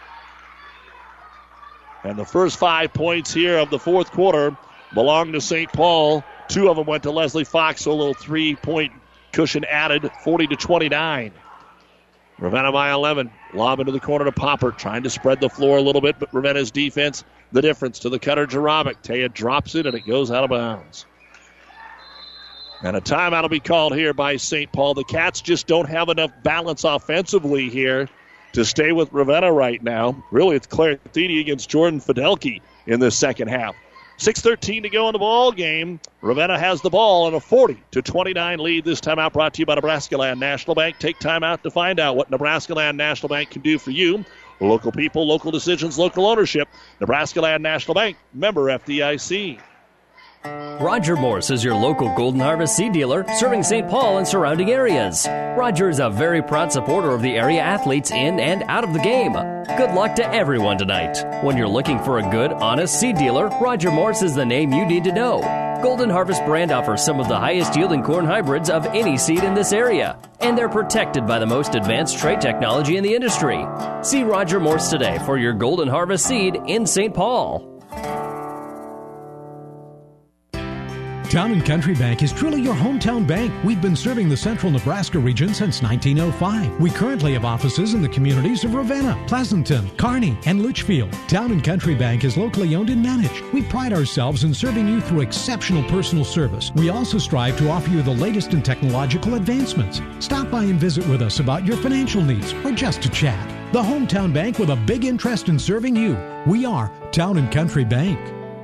Speaker 2: And the first 5 points here of the fourth quarter belong to St. Paul. 2 of them went to Leslie Fox, so a little 3-point cushion added. 40-29. Ravenna by 11. Lob into the corner to Popper, trying to spread the floor a little bit, but Ravenna's defense, the difference to the cutter, Jarabic. Taya drops it, and it goes out of bounds. And a timeout will be called here by St. Paul. The Cats just don't have enough balance offensively here to stay with Ravenna right now. Really, it's Claire Thiede against Jordan Fidelki in the second half. 6:13 to go in the ball game. Ravenna has the ball in a 40-29 lead. This timeout brought to you by Nebraska Land National Bank. Take time out to find out what Nebraska Land National Bank can do for you. Local people, local decisions, local ownership. Nebraska Land National Bank, member FDIC.
Speaker 8: Roger Morse is your local Golden Harvest seed dealer serving St. Paul and surrounding areas. Roger is a very proud supporter of the area athletes in and out of the game. Good luck to everyone tonight. When you're looking for a good, honest seed dealer, Roger Morse is the name you need to know. Golden Harvest brand offers some of the highest yielding corn hybrids of any seed in this area, and they're protected by the most advanced trait technology in the industry. See Roger Morse today for your Golden Harvest seed in St. Paul.
Speaker 11: Town & Country Bank is truly your hometown bank. We've been serving the central Nebraska region since 1905. We currently have offices in the communities of Ravenna, Pleasanton, Kearney, and Litchfield. Town & Country Bank is locally owned and managed. We pride ourselves in serving you through exceptional personal service. We also strive to offer you the latest in technological advancements. Stop by and visit with us about your financial needs or just to chat. The hometown bank with a big interest in serving you. We are Town & Country Bank.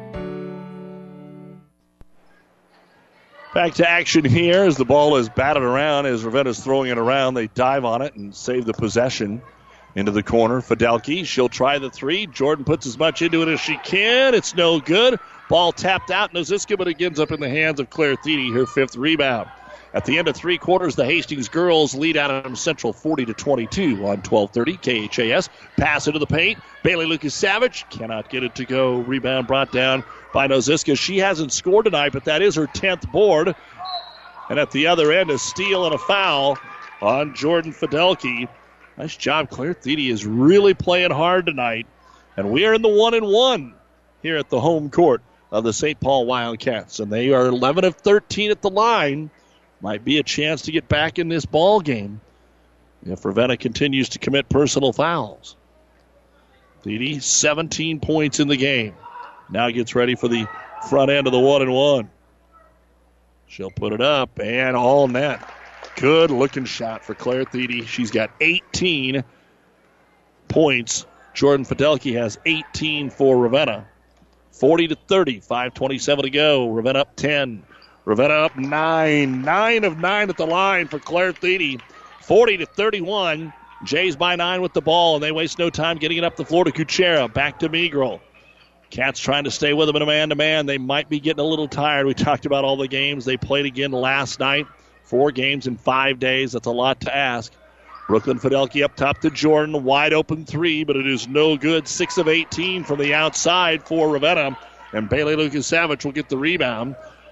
Speaker 2: Back to action here as the ball is batted around. As Ravenna's throwing it around, they dive on it and save the possession into the corner. Fidelki, she'll try the three. Jordan puts as much into it as she can. It's no good. Ball tapped out, Noziska, but it ends up in the hands of Claire Thiede, her fifth rebound. At the end of three quarters, the Hastings girls lead Adams Central 40-22 on 12:30 KHAS. Pass into the paint. Bailey Lucas-Savage cannot get it to go. Rebound brought down by Noziska. She hasn't scored tonight, but that is her 10th board. And at the other end, a steal and a foul on Jordan Fidelki. Nice job. Claire Thiede is really playing hard tonight. And we are in the 1-1 here at the home court of the St. Paul Wildcats. And they are 11 of 13 at the line. Might be a chance to get back in this ball game if Ravenna continues to commit personal fouls. Thiede, 17 points in the game. Now gets ready for the front end of the 1-1. She'll put it up and all net. Good looking shot for Claire Thiede. She's got 18 points. Jordan Fidelki has 18 for Ravenna. 40-30, 5:27 to go. Ravenna up 10. Ravenna up 9. 9 of 9 at the line for Claire Thiede. 40-31. Jays by 9 with the ball, and they waste no time getting it up the floor to Kuchera. Back to Meagrel. Cats trying to stay with them in a man-to-man. They might be getting a little tired. We talked about all the games they played again last night. 4 games in 5 days. That's a lot to ask. Brooklyn Fidelki up top to Jordan. Wide open three, but it is no good. 6 of 18 from the outside for Ravenna. And Bailey Lucas-Savage will get the rebound.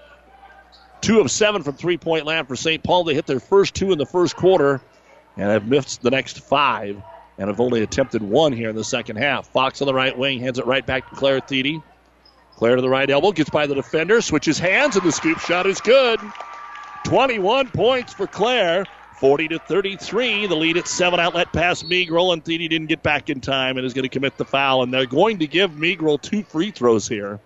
Speaker 2: 2 of 7 from three-point land for St. Paul. They hit their first 2 in the first quarter and have missed the next 5 and have only attempted 1 here in the second half. Fox on the right wing, hands it right back to Claire Thiede. Claire to the right elbow, gets by the defender, switches hands, and the scoop shot is good. 21 points for Claire, 40-33. The lead at 7, outlet pass Meagrel, and Thiede didn't get back in time and is going to commit the foul, and they're going to give Meagrel 2 free throws here.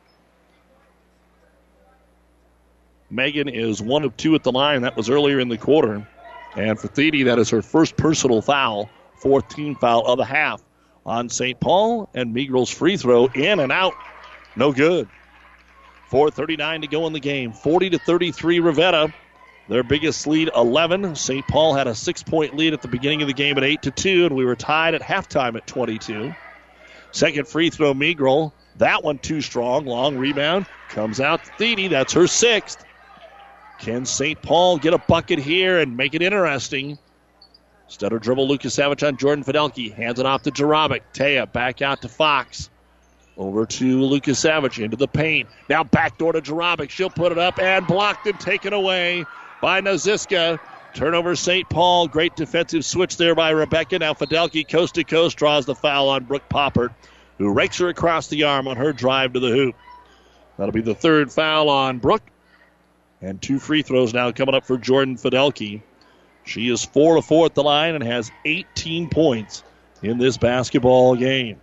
Speaker 2: Megan is 1 of 2 at the line. That was earlier in the quarter. And for Thiede, that is her first personal foul, 4th team foul of the half on St. Paul. And Meagrel's free throw in and out. No good. 4:39 to go in the game. 40-33 Ravenna. Their biggest lead, 11. St. Paul had a 6-point lead at the beginning of the game at 8-2, and we were tied at halftime at 22. Second free throw, Meagrel. That one too strong. Long rebound. Comes out to Thiede. That's her 6th. Can St. Paul get a bucket here and make it interesting? Stutter dribble Lucas-Savage on Jordan Fidelki. Hands it off to Jarabic. Taya back out to Fox. Over to Lucas-Savage into the paint. Now backdoor to Jarabic. She'll put it up and blocked and taken away by Noziska. Turnover St. Paul. Great defensive switch there by Rebecca. Now Fidelki coast to coast draws the foul on Brooke Poppert, who rakes her across the arm on her drive to the hoop. That'll be the 3rd foul on Brooke. And 2 free throws now coming up for Jordan Fidelki. She is 4 of 4 at the line and has 18 points in this basketball game.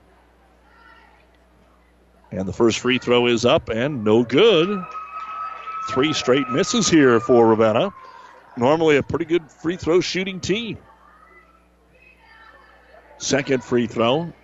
Speaker 2: And the first free throw is up and no good. 3 straight misses here for Ravenna. Normally a pretty good free throw shooting team. Second free throw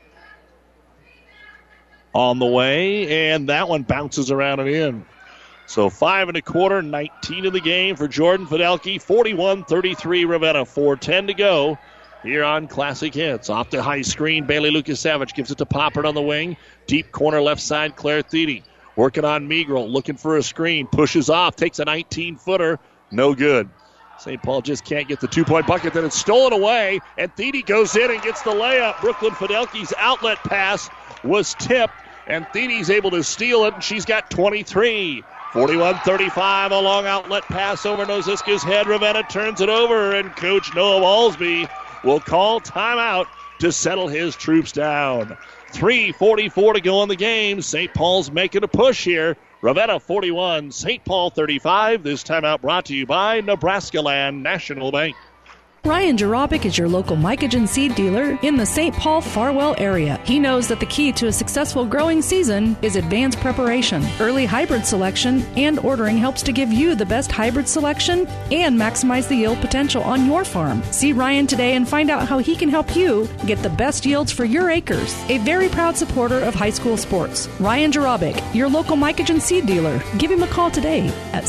Speaker 2: on the way, and that one bounces around and in. So 5 1/4, 19 in the game for Jordan Fidelki. 41-33 Ravenna. 4:10 to go here on Classic Hits. Off the high screen, Bailey Lucas-Savage gives it to Poppert on the wing. Deep corner left side, Claire Thiede. Working on Meagrel, looking for a screen, pushes off, takes a 19-footer, no good. St. Paul just can't get the 2-point bucket, then it's stolen away, and Thiede goes in and gets the layup. Brooklyn Fidelki's outlet pass was tipped, and Thiede's able to steal it, and she's got 23. 41-35, a long outlet pass over Noziska's head. Ravenna turns it over, and Coach Noah Walsby will call timeout to settle his troops down. 3:44 to go in the game. St. Paul's making a push here. Ravenna 41, St. Paul 35. This timeout brought to you by Nebraska Land National Bank.
Speaker 3: Ryan Jarabic is your local mycogen seed dealer in the St. Paul Farwell area. He knows that the key to a successful growing season is advanced preparation, early hybrid selection, and ordering helps to give you the best hybrid selection and maximize the yield potential on your farm. See Ryan today and find out how he can help you get the best yields for your acres. A very proud supporter of high school sports. Ryan Jarabic, your local mycogen seed dealer. Give him a call today at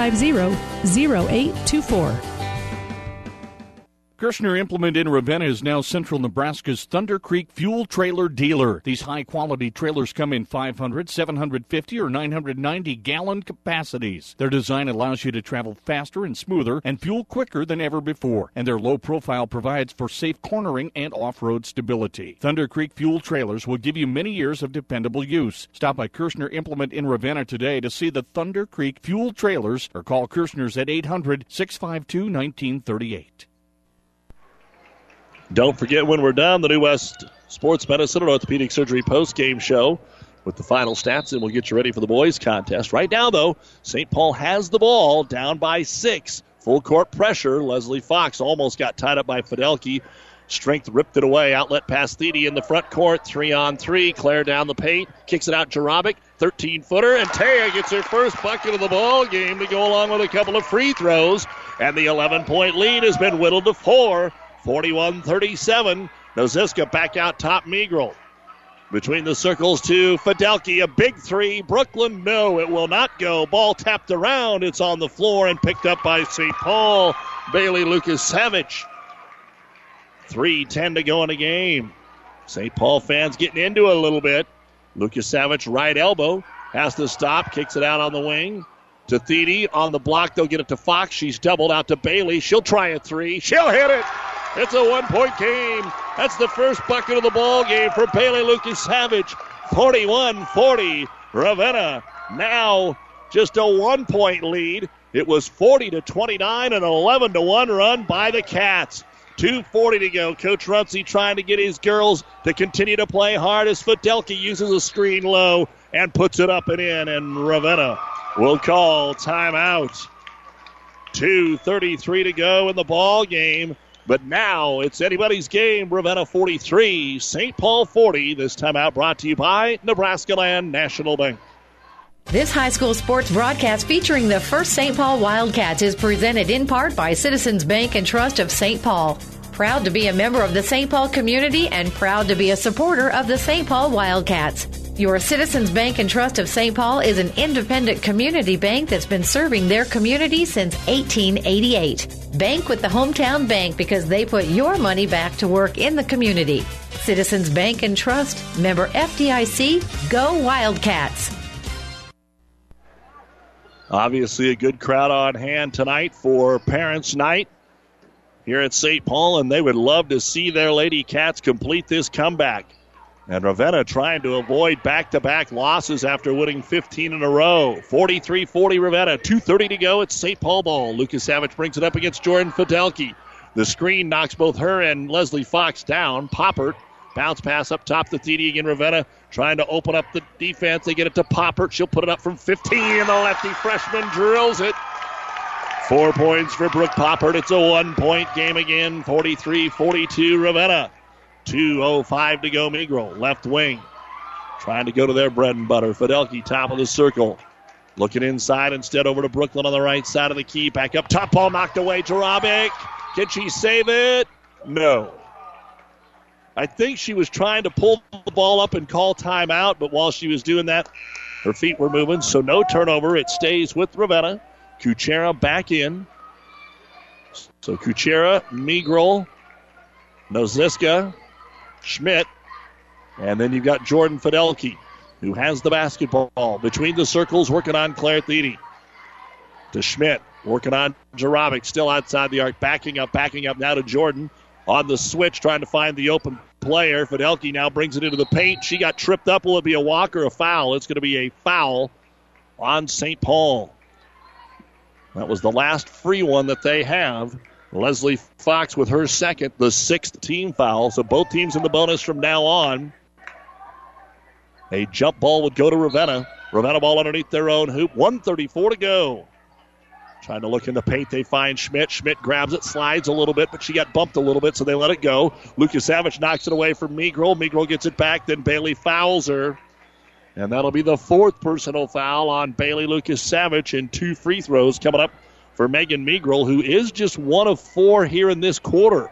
Speaker 3: 750-0824.
Speaker 12: Kirshner Implement in Ravenna is now Central Nebraska's Thunder Creek fuel trailer dealer. These high-quality trailers come in 500, 750, or 990-gallon capacities. Their design allows you to travel faster and smoother and fuel quicker than ever before, and their low profile provides for safe cornering and off-road stability. Thunder Creek fuel trailers will give you many years of dependable use. Stop by Kirshner Implement in Ravenna today to see the Thunder Creek fuel trailers, or call Kirshner's at 800-652-1938.
Speaker 2: Don't forget, when we're done, the New West Sports Medicine and Orthopedic Surgery post-game show with the final stats, and we'll get you ready for the boys' contest. Right now, though, St. Paul has the ball, down by 6. Full court pressure. Leslie Fox almost got tied up by Fidelki. Strength ripped it away. Outlet pass Thiede in the front court. 3-on-3. Claire down the paint. Kicks it out Jarabic. 13-footer. And Taya gets her first bucket of the ball game to go along with a couple of free throws. And the 11-point lead has been whittled to 4. 41-37. Noziska back out top. Meagrel. Between the circles to Fidelki. A big three. Brooklyn, no, it will not go. Ball tapped around. It's on the floor and picked up by St. Paul. Bailey Lucas-Savage. 3:10 to go in the game. St. Paul fans getting into it a little bit. Lucas-Savage, right elbow. Has to stop. Kicks it out on the wing. To Thiede. On the block, they'll get it to Fox. She's doubled out to Bailey. She'll try a three. She'll hit it. It's a one-point game. That's the first bucket of the ball game for Bailey Lucas-Savage. 41-40. Ravenna now just a 1-point lead. It was 40-29, an 11-1 run by the Cats. 2:40 to go. Coach Runcie trying to get his girls to continue to play hard as Fidelki uses a screen low and puts it up and in, and Ravenna will call timeout. 2:33 to go in the ball game. But now it's anybody's game. Ravenna 43, St. Paul 40. This timeout brought to you by Nebraska Land National Bank.
Speaker 13: This high school sports broadcast featuring the first St. Paul Wildcats is presented in part by Citizens Bank and Trust of St. Paul. Proud to be a member of the St. Paul community and proud to be a supporter of the St. Paul Wildcats. Your Citizens Bank and Trust of St. Paul is an independent community bank that's been serving their community since 1888. Bank with the hometown bank because they put your money back to work in the community. Citizens Bank and Trust, member FDIC, go Wildcats.
Speaker 2: Obviously a good crowd on hand tonight for Parents' Night here at St. Paul, and they would love to see their Lady Cats complete this comeback. And Ravenna trying to avoid back-to-back losses after winning 15 in a row. 43-40 Ravenna. 2:30 to go. It's St. Paul ball. Lucas-Savage brings it up against Jordan Fidelki. The screen knocks both her and Leslie Fox down. Poppert. Bounce pass up top to Thiede again. Ravenna trying to open up the defense. They get it to Poppert. She'll put it up from 15, and the lefty freshman drills it. 4 points for Brooke Poppert. It's a 1-point game again. 43-42 Ravenna. 2:05 to go. Meagrel, left wing. Trying to go to their bread and butter. Fidelki, top of the circle. Looking inside instead over to Brooklyn on the right side of the key. Back up top. Ball knocked away. Jarabic. Can she save it? No. I think she was trying to pull the ball up and call timeout, but while she was doing that, her feet were moving, so no turnover. It stays with Ravenna. Kuchera back in. So Kuchera, Meagrel, Noziska, Schmidt, and then you've got Jordan Fidelki. who has the basketball. Between the circles, working on Claire Thiede. To Schmidt, working on Jarabic, still outside the arc, backing up now to Jordan. On the switch, trying to find the open player. Fidelki now brings it into the paint. She got tripped up. Will it be a walk or a foul? It's going to be a foul on St. Paul. That was the last free one that they have. Leslie Fox with her second, the 6th team foul. So both teams in the bonus from now on. A jump ball would go to Ravenna. Ravenna ball underneath their own hoop. 1:34 to go. Trying to look in the paint, they find Schmidt. Schmidt grabs it, slides a little bit, but she got bumped a little bit, so they let it go. Lukasavich knocks it away from Meagrel. Meagrel gets it back, then Bailey fouls her. And that'll be the 4th personal foul on Bailey Lukasavich, and 2 free throws coming up for Megan Meagrel, who is just 1 of 4 here in this quarter.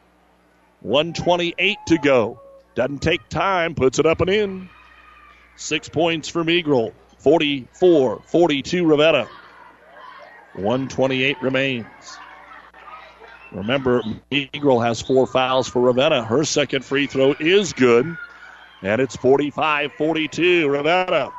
Speaker 2: 1:28 to go. Doesn't take time, puts it up and in. 6 points for Meagrel. 44-42 Ravenna. 1:28 remains. Remember, Meagrel has 4 fouls for Ravenna. Her second free throw is good. And it's 45-42 Ravenna.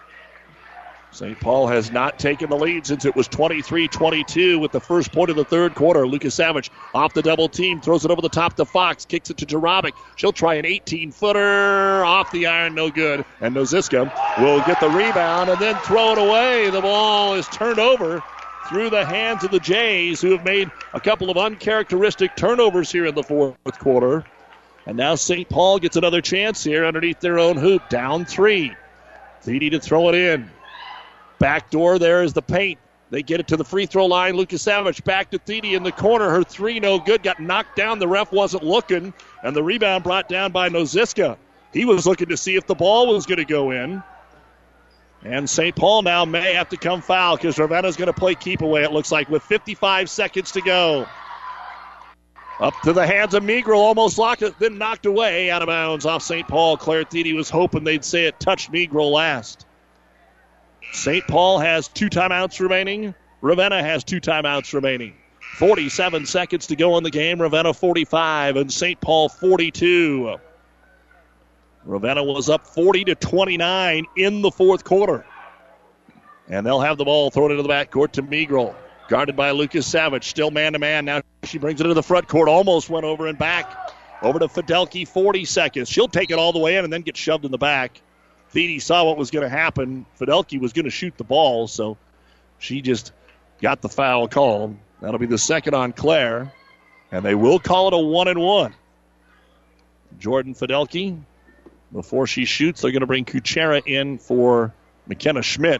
Speaker 2: St. Paul has not taken the lead since it was 23-22 with the first point of the third quarter. Lukasavich off the double team, throws it over the top to Fox, kicks it to Jarabic. She'll try an 18-footer off the iron, no good. And Noziska will get the rebound and then throw it away. The ball is turned over through the hands of the Jays, who have made a couple of uncharacteristic turnovers here in the fourth quarter. And now St. Paul gets another chance here underneath their own hoop. Down 3. Thiede to throw it in. Back door, there is the paint. They get it to the free throw line. Lukasavich back to Thiede in the corner. Her 3 no good. Got knocked down. The ref wasn't looking. And the rebound brought down by Noziska. He was looking to see if the ball was going to go in. And St. Paul now may have to come foul because Ravenna's going to play keep away, it looks like, with 55 seconds to go. Up to the hands of Meagrel, almost locked it, then knocked away out of bounds off St. Paul. Claire Thiede was hoping they'd say it touched Meagrel last. St. Paul has 2 timeouts remaining. Ravenna has 2 timeouts remaining. 47 seconds to go in the game. Ravenna 45 and St. Paul 42. Ravenna was up 40-29 in the fourth quarter. And they'll have the ball thrown into the backcourt to Meagrel. Guarded by Lukasavich. Still man-to-man. Now she brings it into the front court. Almost went over and back. Over to Fidelki. 40 seconds. She'll take it all the way in and then get shoved in the back. Thiede saw what was going to happen. Fidelki was going to shoot the ball, so she just got the foul called. That'll be the second on Claire. And they will call it a 1-and-1. Jordan Fidelki. Before she shoots, they're going to bring Kuchera in for McKenna Schmidt.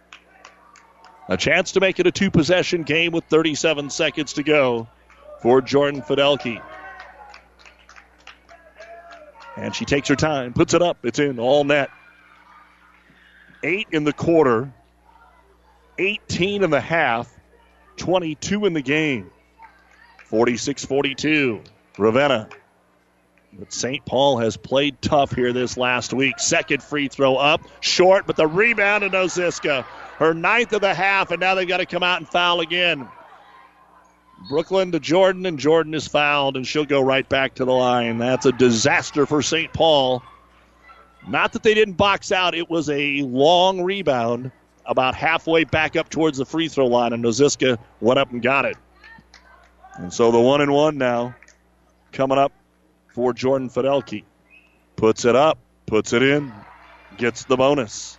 Speaker 2: A chance to make it a 2-possession game with 37 seconds to go for Jordan Fidelki. And she takes her time, puts it up. It's in, all net. 8 in the quarter, 18 in the half, 22 in the game. 46-42, Ravenna. But St. Paul has played tough here this last week. Second free throw up, short, but the rebound to Noziska. Her 9th of the half, and now they've got to come out and foul again. Brooklyn to Jordan, and Jordan is fouled, and she'll go right back to the line. That's a disaster for St. Paul. Not that they didn't box out. It was a long rebound about halfway back up towards the free throw line, and Noziska went up and got it. And so the 1-and-1 now coming up for Jordan Fidelki. Puts it up, puts it in, gets the bonus.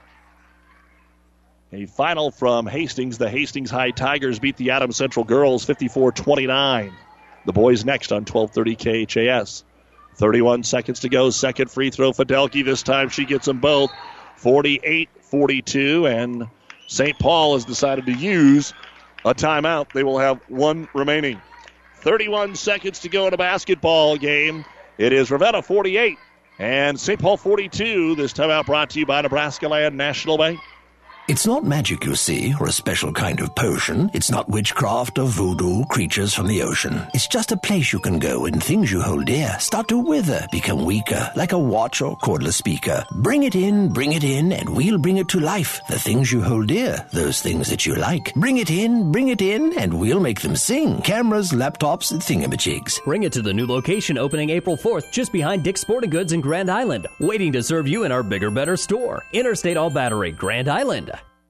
Speaker 2: A final from Hastings. The Hastings High Tigers beat the Adams Central Girls 54-29. The boys next on 1230 KHAS. 31 seconds to go. Second free throw, Fidelki. This time she gets them both. 48-42, and St. Paul has decided to use a timeout. They will have 1 remaining. 31 seconds to go in a basketball game. It is Ravenna 48 and St. Paul 42. This timeout brought to you by Nebraska Land National Bank.
Speaker 14: It's not magic, you see, or a special kind of potion. It's not witchcraft or voodoo, creatures from the ocean. It's just a place you can go when things you hold dear start to wither, become weaker, like a watch or cordless speaker. Bring it in, and we'll bring it to life. The things you hold dear, those things that you like. Bring it in, and we'll make them sing. Cameras, laptops, and thingamajigs.
Speaker 8: Bring it to the new location opening April 4th, just behind Dick's Sporting Goods in Grand Island. Waiting to serve you in our bigger, better store. Interstate All Battery, Grand Island.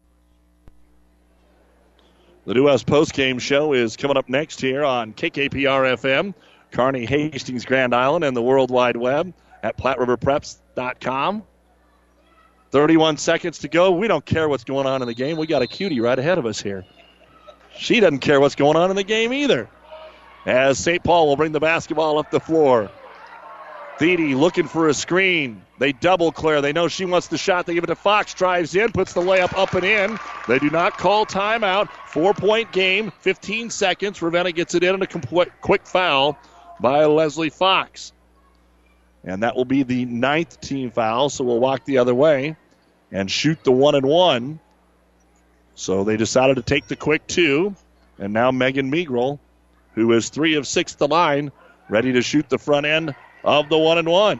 Speaker 2: The New West postgame show is coming up next here on KKPR-FM, Kearney, Hastings, Grand Island, and the World Wide Web at PlatteRiverPreps.com. 31 seconds to go. We don't care what's going on in the game. We got a cutie right ahead of us here. She doesn't care what's going on in the game either. As St. Paul will bring the basketball up the floor. Thiede looking for a screen. They double clear. They know she wants the shot. They give it to Fox. Drives in, puts the layup up and in. They do not call timeout. 4-point game, 15 seconds. Ravenna gets it in, and a quick foul by Leslie Fox. And that will be the 9th team foul, so we'll walk the other way and shoot the 1-and-1. So they decided to take the quick 2. And now Megan Meagrel, who is 3 of 6 at the line, ready to shoot the front end of the 1-and-1.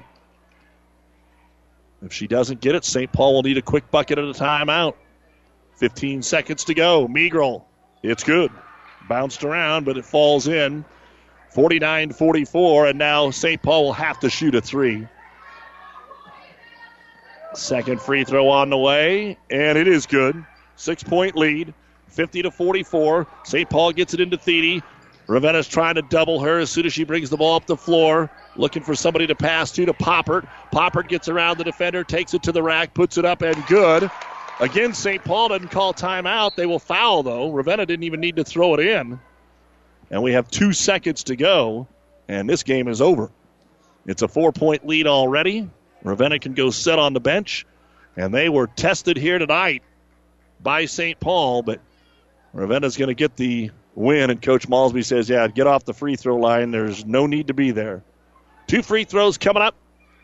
Speaker 2: If she doesn't get it, St. Paul will need a quick bucket at a timeout. 15 seconds to go. Meagrel, it's good. Bounced around, but it falls in. 49-44, and now St. Paul will have to shoot a 3. Second free throw on the way, and it is good. 6-point lead, 50-44. St. Paul gets it into Thiede. Ravenna's trying to double her as soon as she brings the ball up the floor. Looking for somebody to pass to Poppert. Poppert gets around the defender, takes it to the rack, puts it up, and good. Again, St. Paul doesn't call timeout. They will foul, though. Ravenna didn't even need to throw it in. And we have 2 seconds to go, and this game is over. It's a 4-point lead already. Ravenna can go sit on the bench, and they were tested here tonight by St. Paul, but Ravenna's going to get the win, and Coach Malsby says, yeah, get off the free throw line. There's no need to be there. 2 free throws coming up.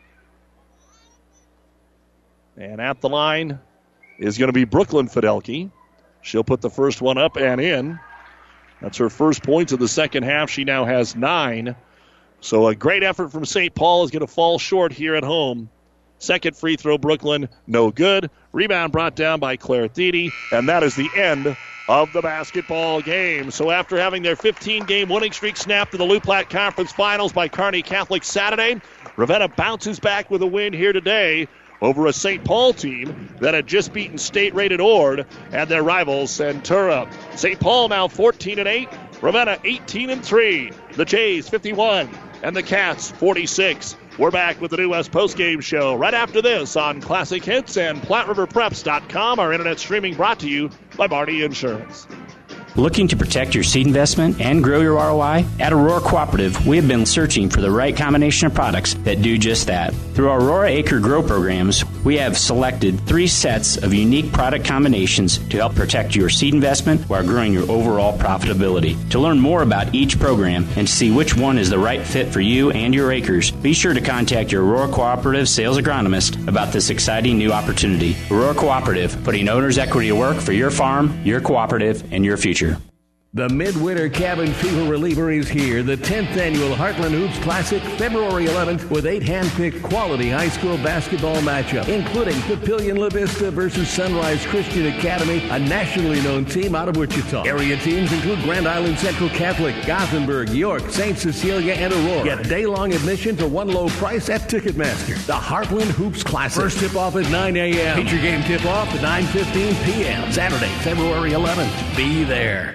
Speaker 2: And at the line is going to be Brooklyn Fidelke. She'll put the first one up and in. That's her first points of the second half. She now has 9. So a great effort from St. Paul is going to fall short here at home. Second free throw, Brooklyn, no good. Rebound brought down by Claire Thiede, and that is the end of the basketball game. So after having their 15-game winning streak snapped to the Loup Platte Conference Finals by Kearney Catholic Saturday, Ravenna bounces back with a win here today over a St. Paul team that had just beaten state-rated Ord and their rivals Centura. St. Paul now 14-8, Ravenna 18-3. The Jays 51 and the Cats 46. We're back with the New West postgame show right after this on Classic Hits and PlatteRiverPreps.com. Our internet streaming brought to you by Barney Insurance.
Speaker 16: Looking to protect your seed investment and grow your ROI? At Aurora Cooperative, we have been searching for the right combination of products that do just that. Through our Aurora Acre Grow programs, we have selected 3 sets of unique product combinations to help protect your seed investment while growing your overall profitability. To learn more about each program and to see which one is the right fit for you and your acres, be sure to contact your Aurora Cooperative sales agronomist about this exciting new opportunity. Aurora Cooperative, putting owner's equity to work for your farm, your cooperative, and your future.
Speaker 17: The Midwinter Cabin Fever Reliever is here, the 10th annual Heartland Hoops Classic, February 11th, with 8 hand-picked quality high school basketball matchups, including Papillion La Vista versus Sunrise Christian Academy, a nationally known team out of Wichita. Area teams include Grand Island Central Catholic, Gothenburg, York, St. Cecilia, and Aurora. Get day-long admission for one low price at Ticketmaster. The Heartland Hoops Classic. First tip-off at 9 a.m. Feature game tip-off at 9:15 p.m. Saturday, February 11th. Be there.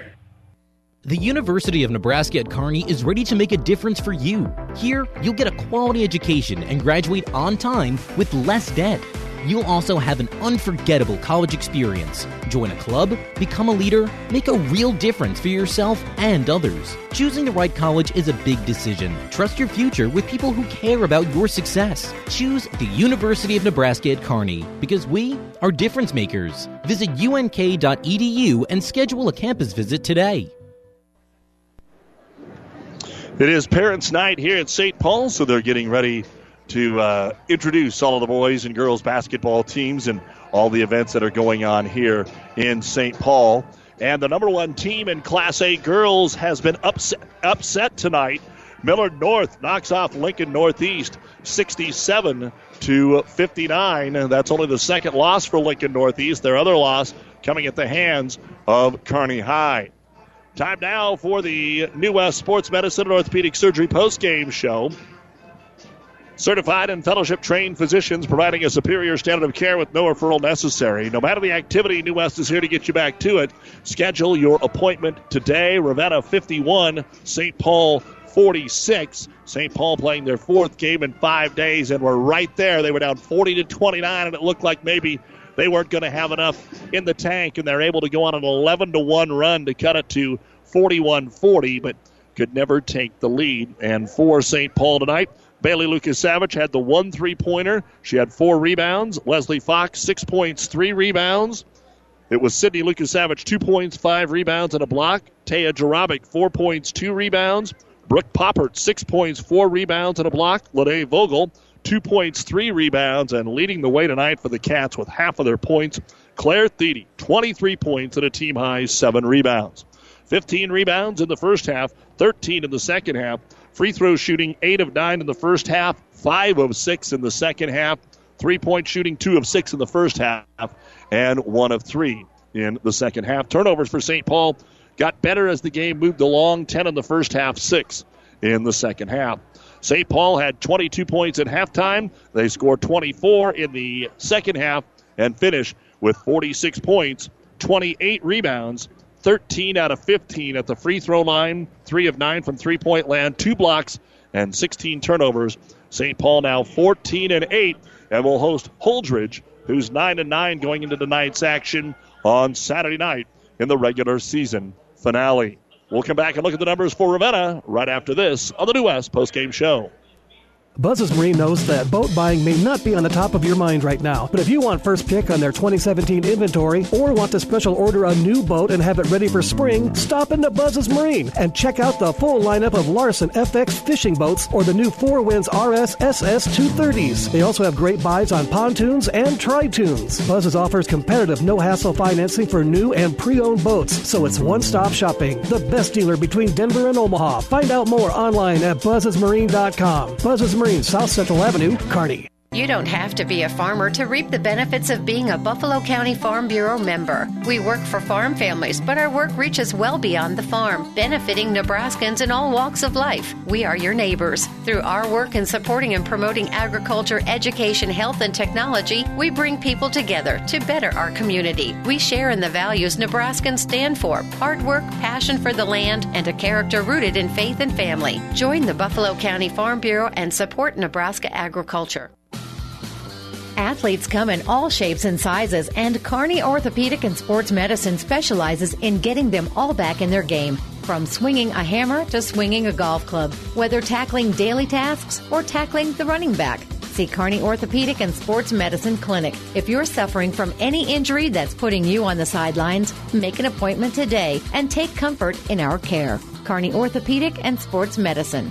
Speaker 18: The University of Nebraska at Kearney is ready to make a difference for you. Here, you'll get a quality education and graduate on time with less debt. You'll also have an unforgettable college experience. Join a club, become a leader, make a real difference for yourself and others. Choosing the right college is a big decision. Trust your future with people who care about your success. Choose the University of Nebraska at Kearney because we are difference makers. Visit unk.edu and schedule a campus visit today.
Speaker 2: It is Parents' Night here at St. Paul, so they're getting ready to introduce all of the boys and girls basketball teams and all the events that are going on here in St. Paul. And the number one team in Class A girls has been upset tonight. Millard North knocks off Lincoln Northeast 67-59. That's only the second loss for Lincoln Northeast. Their other loss coming at the hands of Kearney High. Time now for the New West Sports Medicine and Orthopedic Surgery postgame show. Certified and fellowship-trained physicians providing a superior standard of care with no referral necessary. No matter the activity, New West is here to get you back to it. Schedule your appointment today. Ravenna 51, St. Paul 46. St. Paul playing their fourth game in 5 days, and we're right there. They were down 40-29, and it looked like maybe they weren't going to have enough in the tank, and they're able to go on an 11-1 run to cut it to 41-40, but could never take the lead. And for St. Paul tonight, Bailey Lucas-Savage had the 1 3-pointer. She had 4 rebounds. Leslie Fox, 6 points, 3 rebounds. It was Sydney Lucas-Savage, 2 points, 5 rebounds, and a block. Taya Jarabic, 4 points, 2 rebounds. Brooke Poppert, 6 points, 4 rebounds, and a block. Lene Vogel, 2 points, 3 rebounds, and leading the way tonight for the Cats with half of their points, Claire Thiede, 23 points and a team-high 7 rebounds. 15 rebounds in the first half, 13 in the second half. Free throw shooting, 8 of 9 in the first half, 5 of 6 in the second half. 3-point shooting, 2 of 6 in the first half, and 1 of 3 in the second half. Turnovers for St. Paul got better as the game moved along, 10 in the first half, 6 in the second half. St. Paul had 22 points at halftime. They scored 24 in the second half and finished with 46 points, 28 rebounds, 13 out of 15 at the free throw line, 3 of 9 from three-point land, 2 blocks, and 16 turnovers. St. Paul now 14-8 and will host Holdridge, who's 9-9 going into tonight's action on Saturday night in the regular season finale. We'll come back and look at the numbers for Ravenna right after this on the New West postgame show.
Speaker 19: Buzz's Marine knows that boat buying may not be on the top of your mind right now, but if you want first pick on their 2017 inventory or want to special order a new boat and have it ready for spring, stop into Buzz's Marine and check out the full lineup of Larson FX fishing boats or the new Four Winds RS SS 230s. They also have great buys on pontoons and tri-toons. Buzz's offers competitive no-hassle financing for new and pre-owned boats, so it's one-stop shopping. The best dealer between Denver and Omaha. Find out more online at buzzesmarine.com. Buzz's Marine, South Central Avenue, Kearney.
Speaker 13: You don't have to be a farmer to reap the benefits of being a Buffalo County Farm Bureau member. We work for farm families, but our work reaches well beyond the farm, benefiting Nebraskans in all walks of life. We are your neighbors. Through our work in supporting and promoting agriculture, education, health, and technology, we bring people together to better our community. We share in the values Nebraskans stand for: hard work, passion for the land, and a character rooted in faith and family. Join the Buffalo County Farm Bureau and support Nebraska agriculture. Athletes come in all shapes and sizes, and Kearney Orthopedic and Sports Medicine specializes in getting them all back in their game. From swinging a hammer to swinging a golf club, whether tackling daily tasks or tackling the running back. See Kearney Orthopedic and Sports Medicine Clinic. If you're suffering from any injury that's putting you on the sidelines, make an appointment today and take comfort in our care. Kearney Orthopedic and Sports Medicine.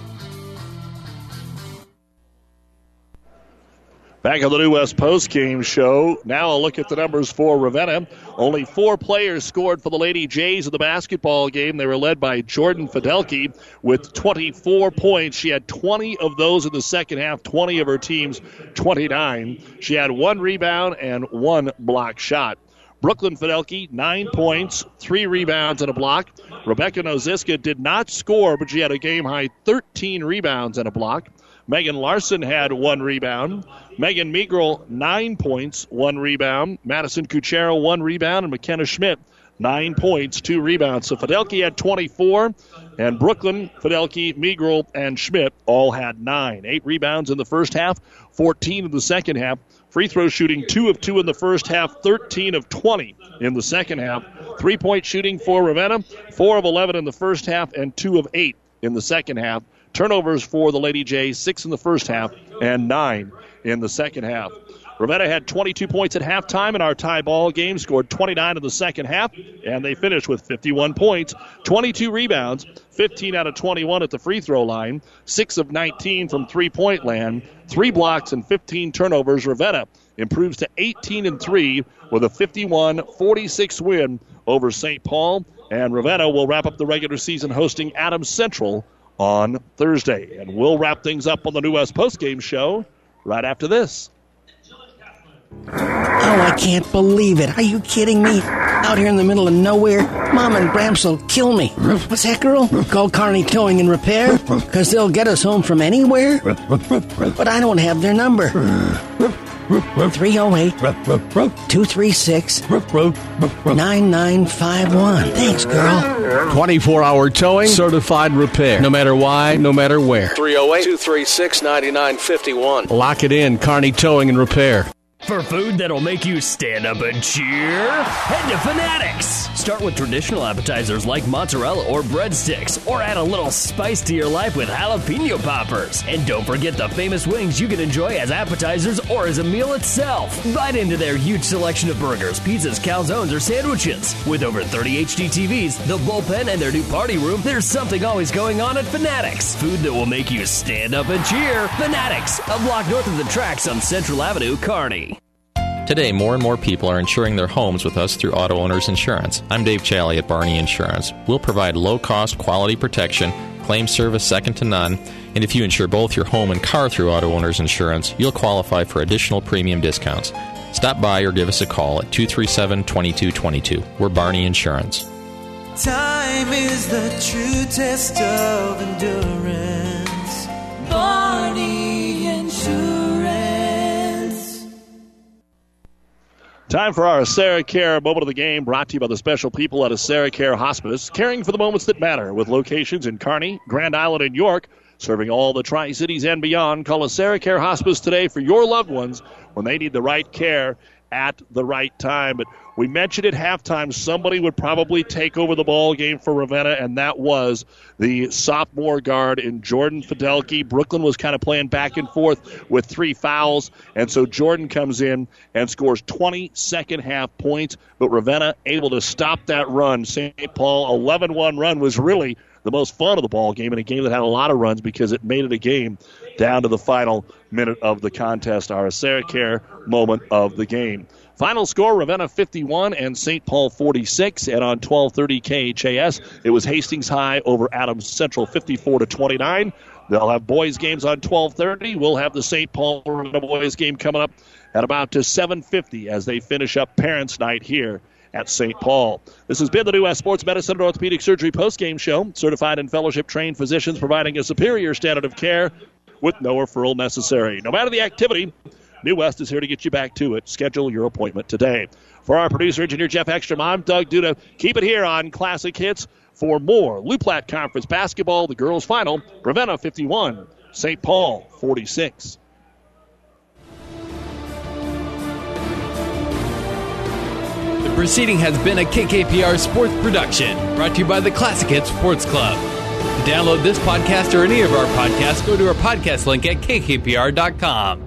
Speaker 2: Back on the New West postgame show. Now a look at the numbers for Ravenna. Only 4 players scored for the Lady Jays in the basketball game. They were led by Jordan Fidelke with 24 points. She had 20 of those in the second half, 20 of her team's 29. She had 1 rebound and 1 block shot. Brooklyn Fidelke, 9 points, 3 rebounds, and a block. Rebecca Noziska did not score, but she had a game-high 13 rebounds and a block. Megan Larson had 1 rebound. Megan Meagrel, 9 points, 1 rebound. Madison Cuchero, 1 rebound. And McKenna Schmidt, 9 points, 2 rebounds. So Fidelke had 24, and Brooklyn, Fidelke, Meagrel, and Schmidt all had 9. 8 rebounds in the first half, 14 in the second half. Free throw shooting, 2 of 2 in the first half, 13 of 20 in the second half. 3-point shooting for Ravenna, 4 of 11 in the first half, and 2 of 8 in the second half. Turnovers for the Lady Jays, 6 in the first half and 9 in the second half. Ravenna had 22 points at halftime in our tie ball game, scored 29 in the second half, and they finished with 51 points, 22 rebounds, 15 out of 21 at the free throw line, 6 of 19 from three-point land, 3 blocks and 15 turnovers. Ravenna improves to 18-3 with a 51-46 win over St. Paul, and Ravenna will wrap up the regular season hosting Adams Central on Thursday. And we'll wrap things up on the New West postgame show right after this.
Speaker 14: Oh, I can't believe it. Are you kidding me? Out here in the middle of nowhere, Mom and Gramps will kill me. What's that, girl? Call Kearney Towing and Repair? Because they'll get us home from anywhere? But I don't have their number. 308-236-9951. Thanks, girl.
Speaker 15: 24-hour towing, certified repair. No matter why, no matter where.
Speaker 20: 308-236-9951.
Speaker 15: Lock it in, Kearney Towing and Repair.
Speaker 8: For food that'll make you stand up and cheer, head to Fanatics. Start with traditional appetizers like mozzarella or breadsticks, or add a little spice to your life with jalapeno poppers. And don't forget the famous wings you can enjoy as appetizers or as a meal itself. Bite into their huge selection of burgers, pizzas, calzones, or sandwiches. With over 30 HD TVs, the bullpen, and their new party room, there's something always going on at Fanatics. Food that will make you stand up and cheer. Fanatics, a block north of the tracks on Central Avenue, Kearney.
Speaker 21: Today, more and more people are insuring their homes with us through Auto Owners Insurance. I'm Dave Challey at Barney Insurance. We'll provide low-cost, quality protection, claim service second to none, and if you insure both your home and car through Auto Owners Insurance, you'll qualify for additional premium discounts. Stop by or give us a call at 237-2222. We're Barney Insurance.
Speaker 22: Time is the true test of endurance. Barney Insurance.
Speaker 2: Time for our AseraCare moment of the game, brought to you by the special people at AseraCare Hospice, caring for the moments that matter, with locations in Kearney, Grand Island, and York, serving all the Tri-Cities and beyond. Call AseraCare Hospice today for your loved ones when they need the right care at the right time. But we mentioned at halftime somebody would probably take over the ball game for Ravenna, and that was the sophomore guard in Jordan Fidelke. Brooklyn was kind of playing back and forth with 3 fouls, and so Jordan comes in and scores 20 second-half points, but Ravenna able to stop that run. St. Paul 11-1 run was really the most fun of the ball game, in a game that had a lot of runs because it made it a game down to the final minute of the contest. Our AseraCare moment of the game. Final score, Ravenna 51 and St. Paul 46. And on 1230 KHAS, it was Hastings High over Adams Central 54-29. They'll have boys games on 1230. We'll have the St. Paul Ravenna boys game coming up at about 7:50 as they finish up Parents' Night here at St. Paul. This has been the New West Sports Medicine and Orthopedic Surgery postgame show. Certified and fellowship-trained physicians providing a superior standard of care with no referral necessary. No matter the activity, New West is here to get you back to it. Schedule your appointment today. For our producer, engineer Jeff Ekstrom, I'm Doug Duda. Keep it here on Classic Hits for more Loup Platte Conference basketball. The girls' final, Ravenna 51, St. Paul 46.
Speaker 1: The proceeding has been a KKPR sports production, brought to you by the Classic Hits Sports Club. To download this podcast or any of our podcasts, go to our podcast link at kkpr.com.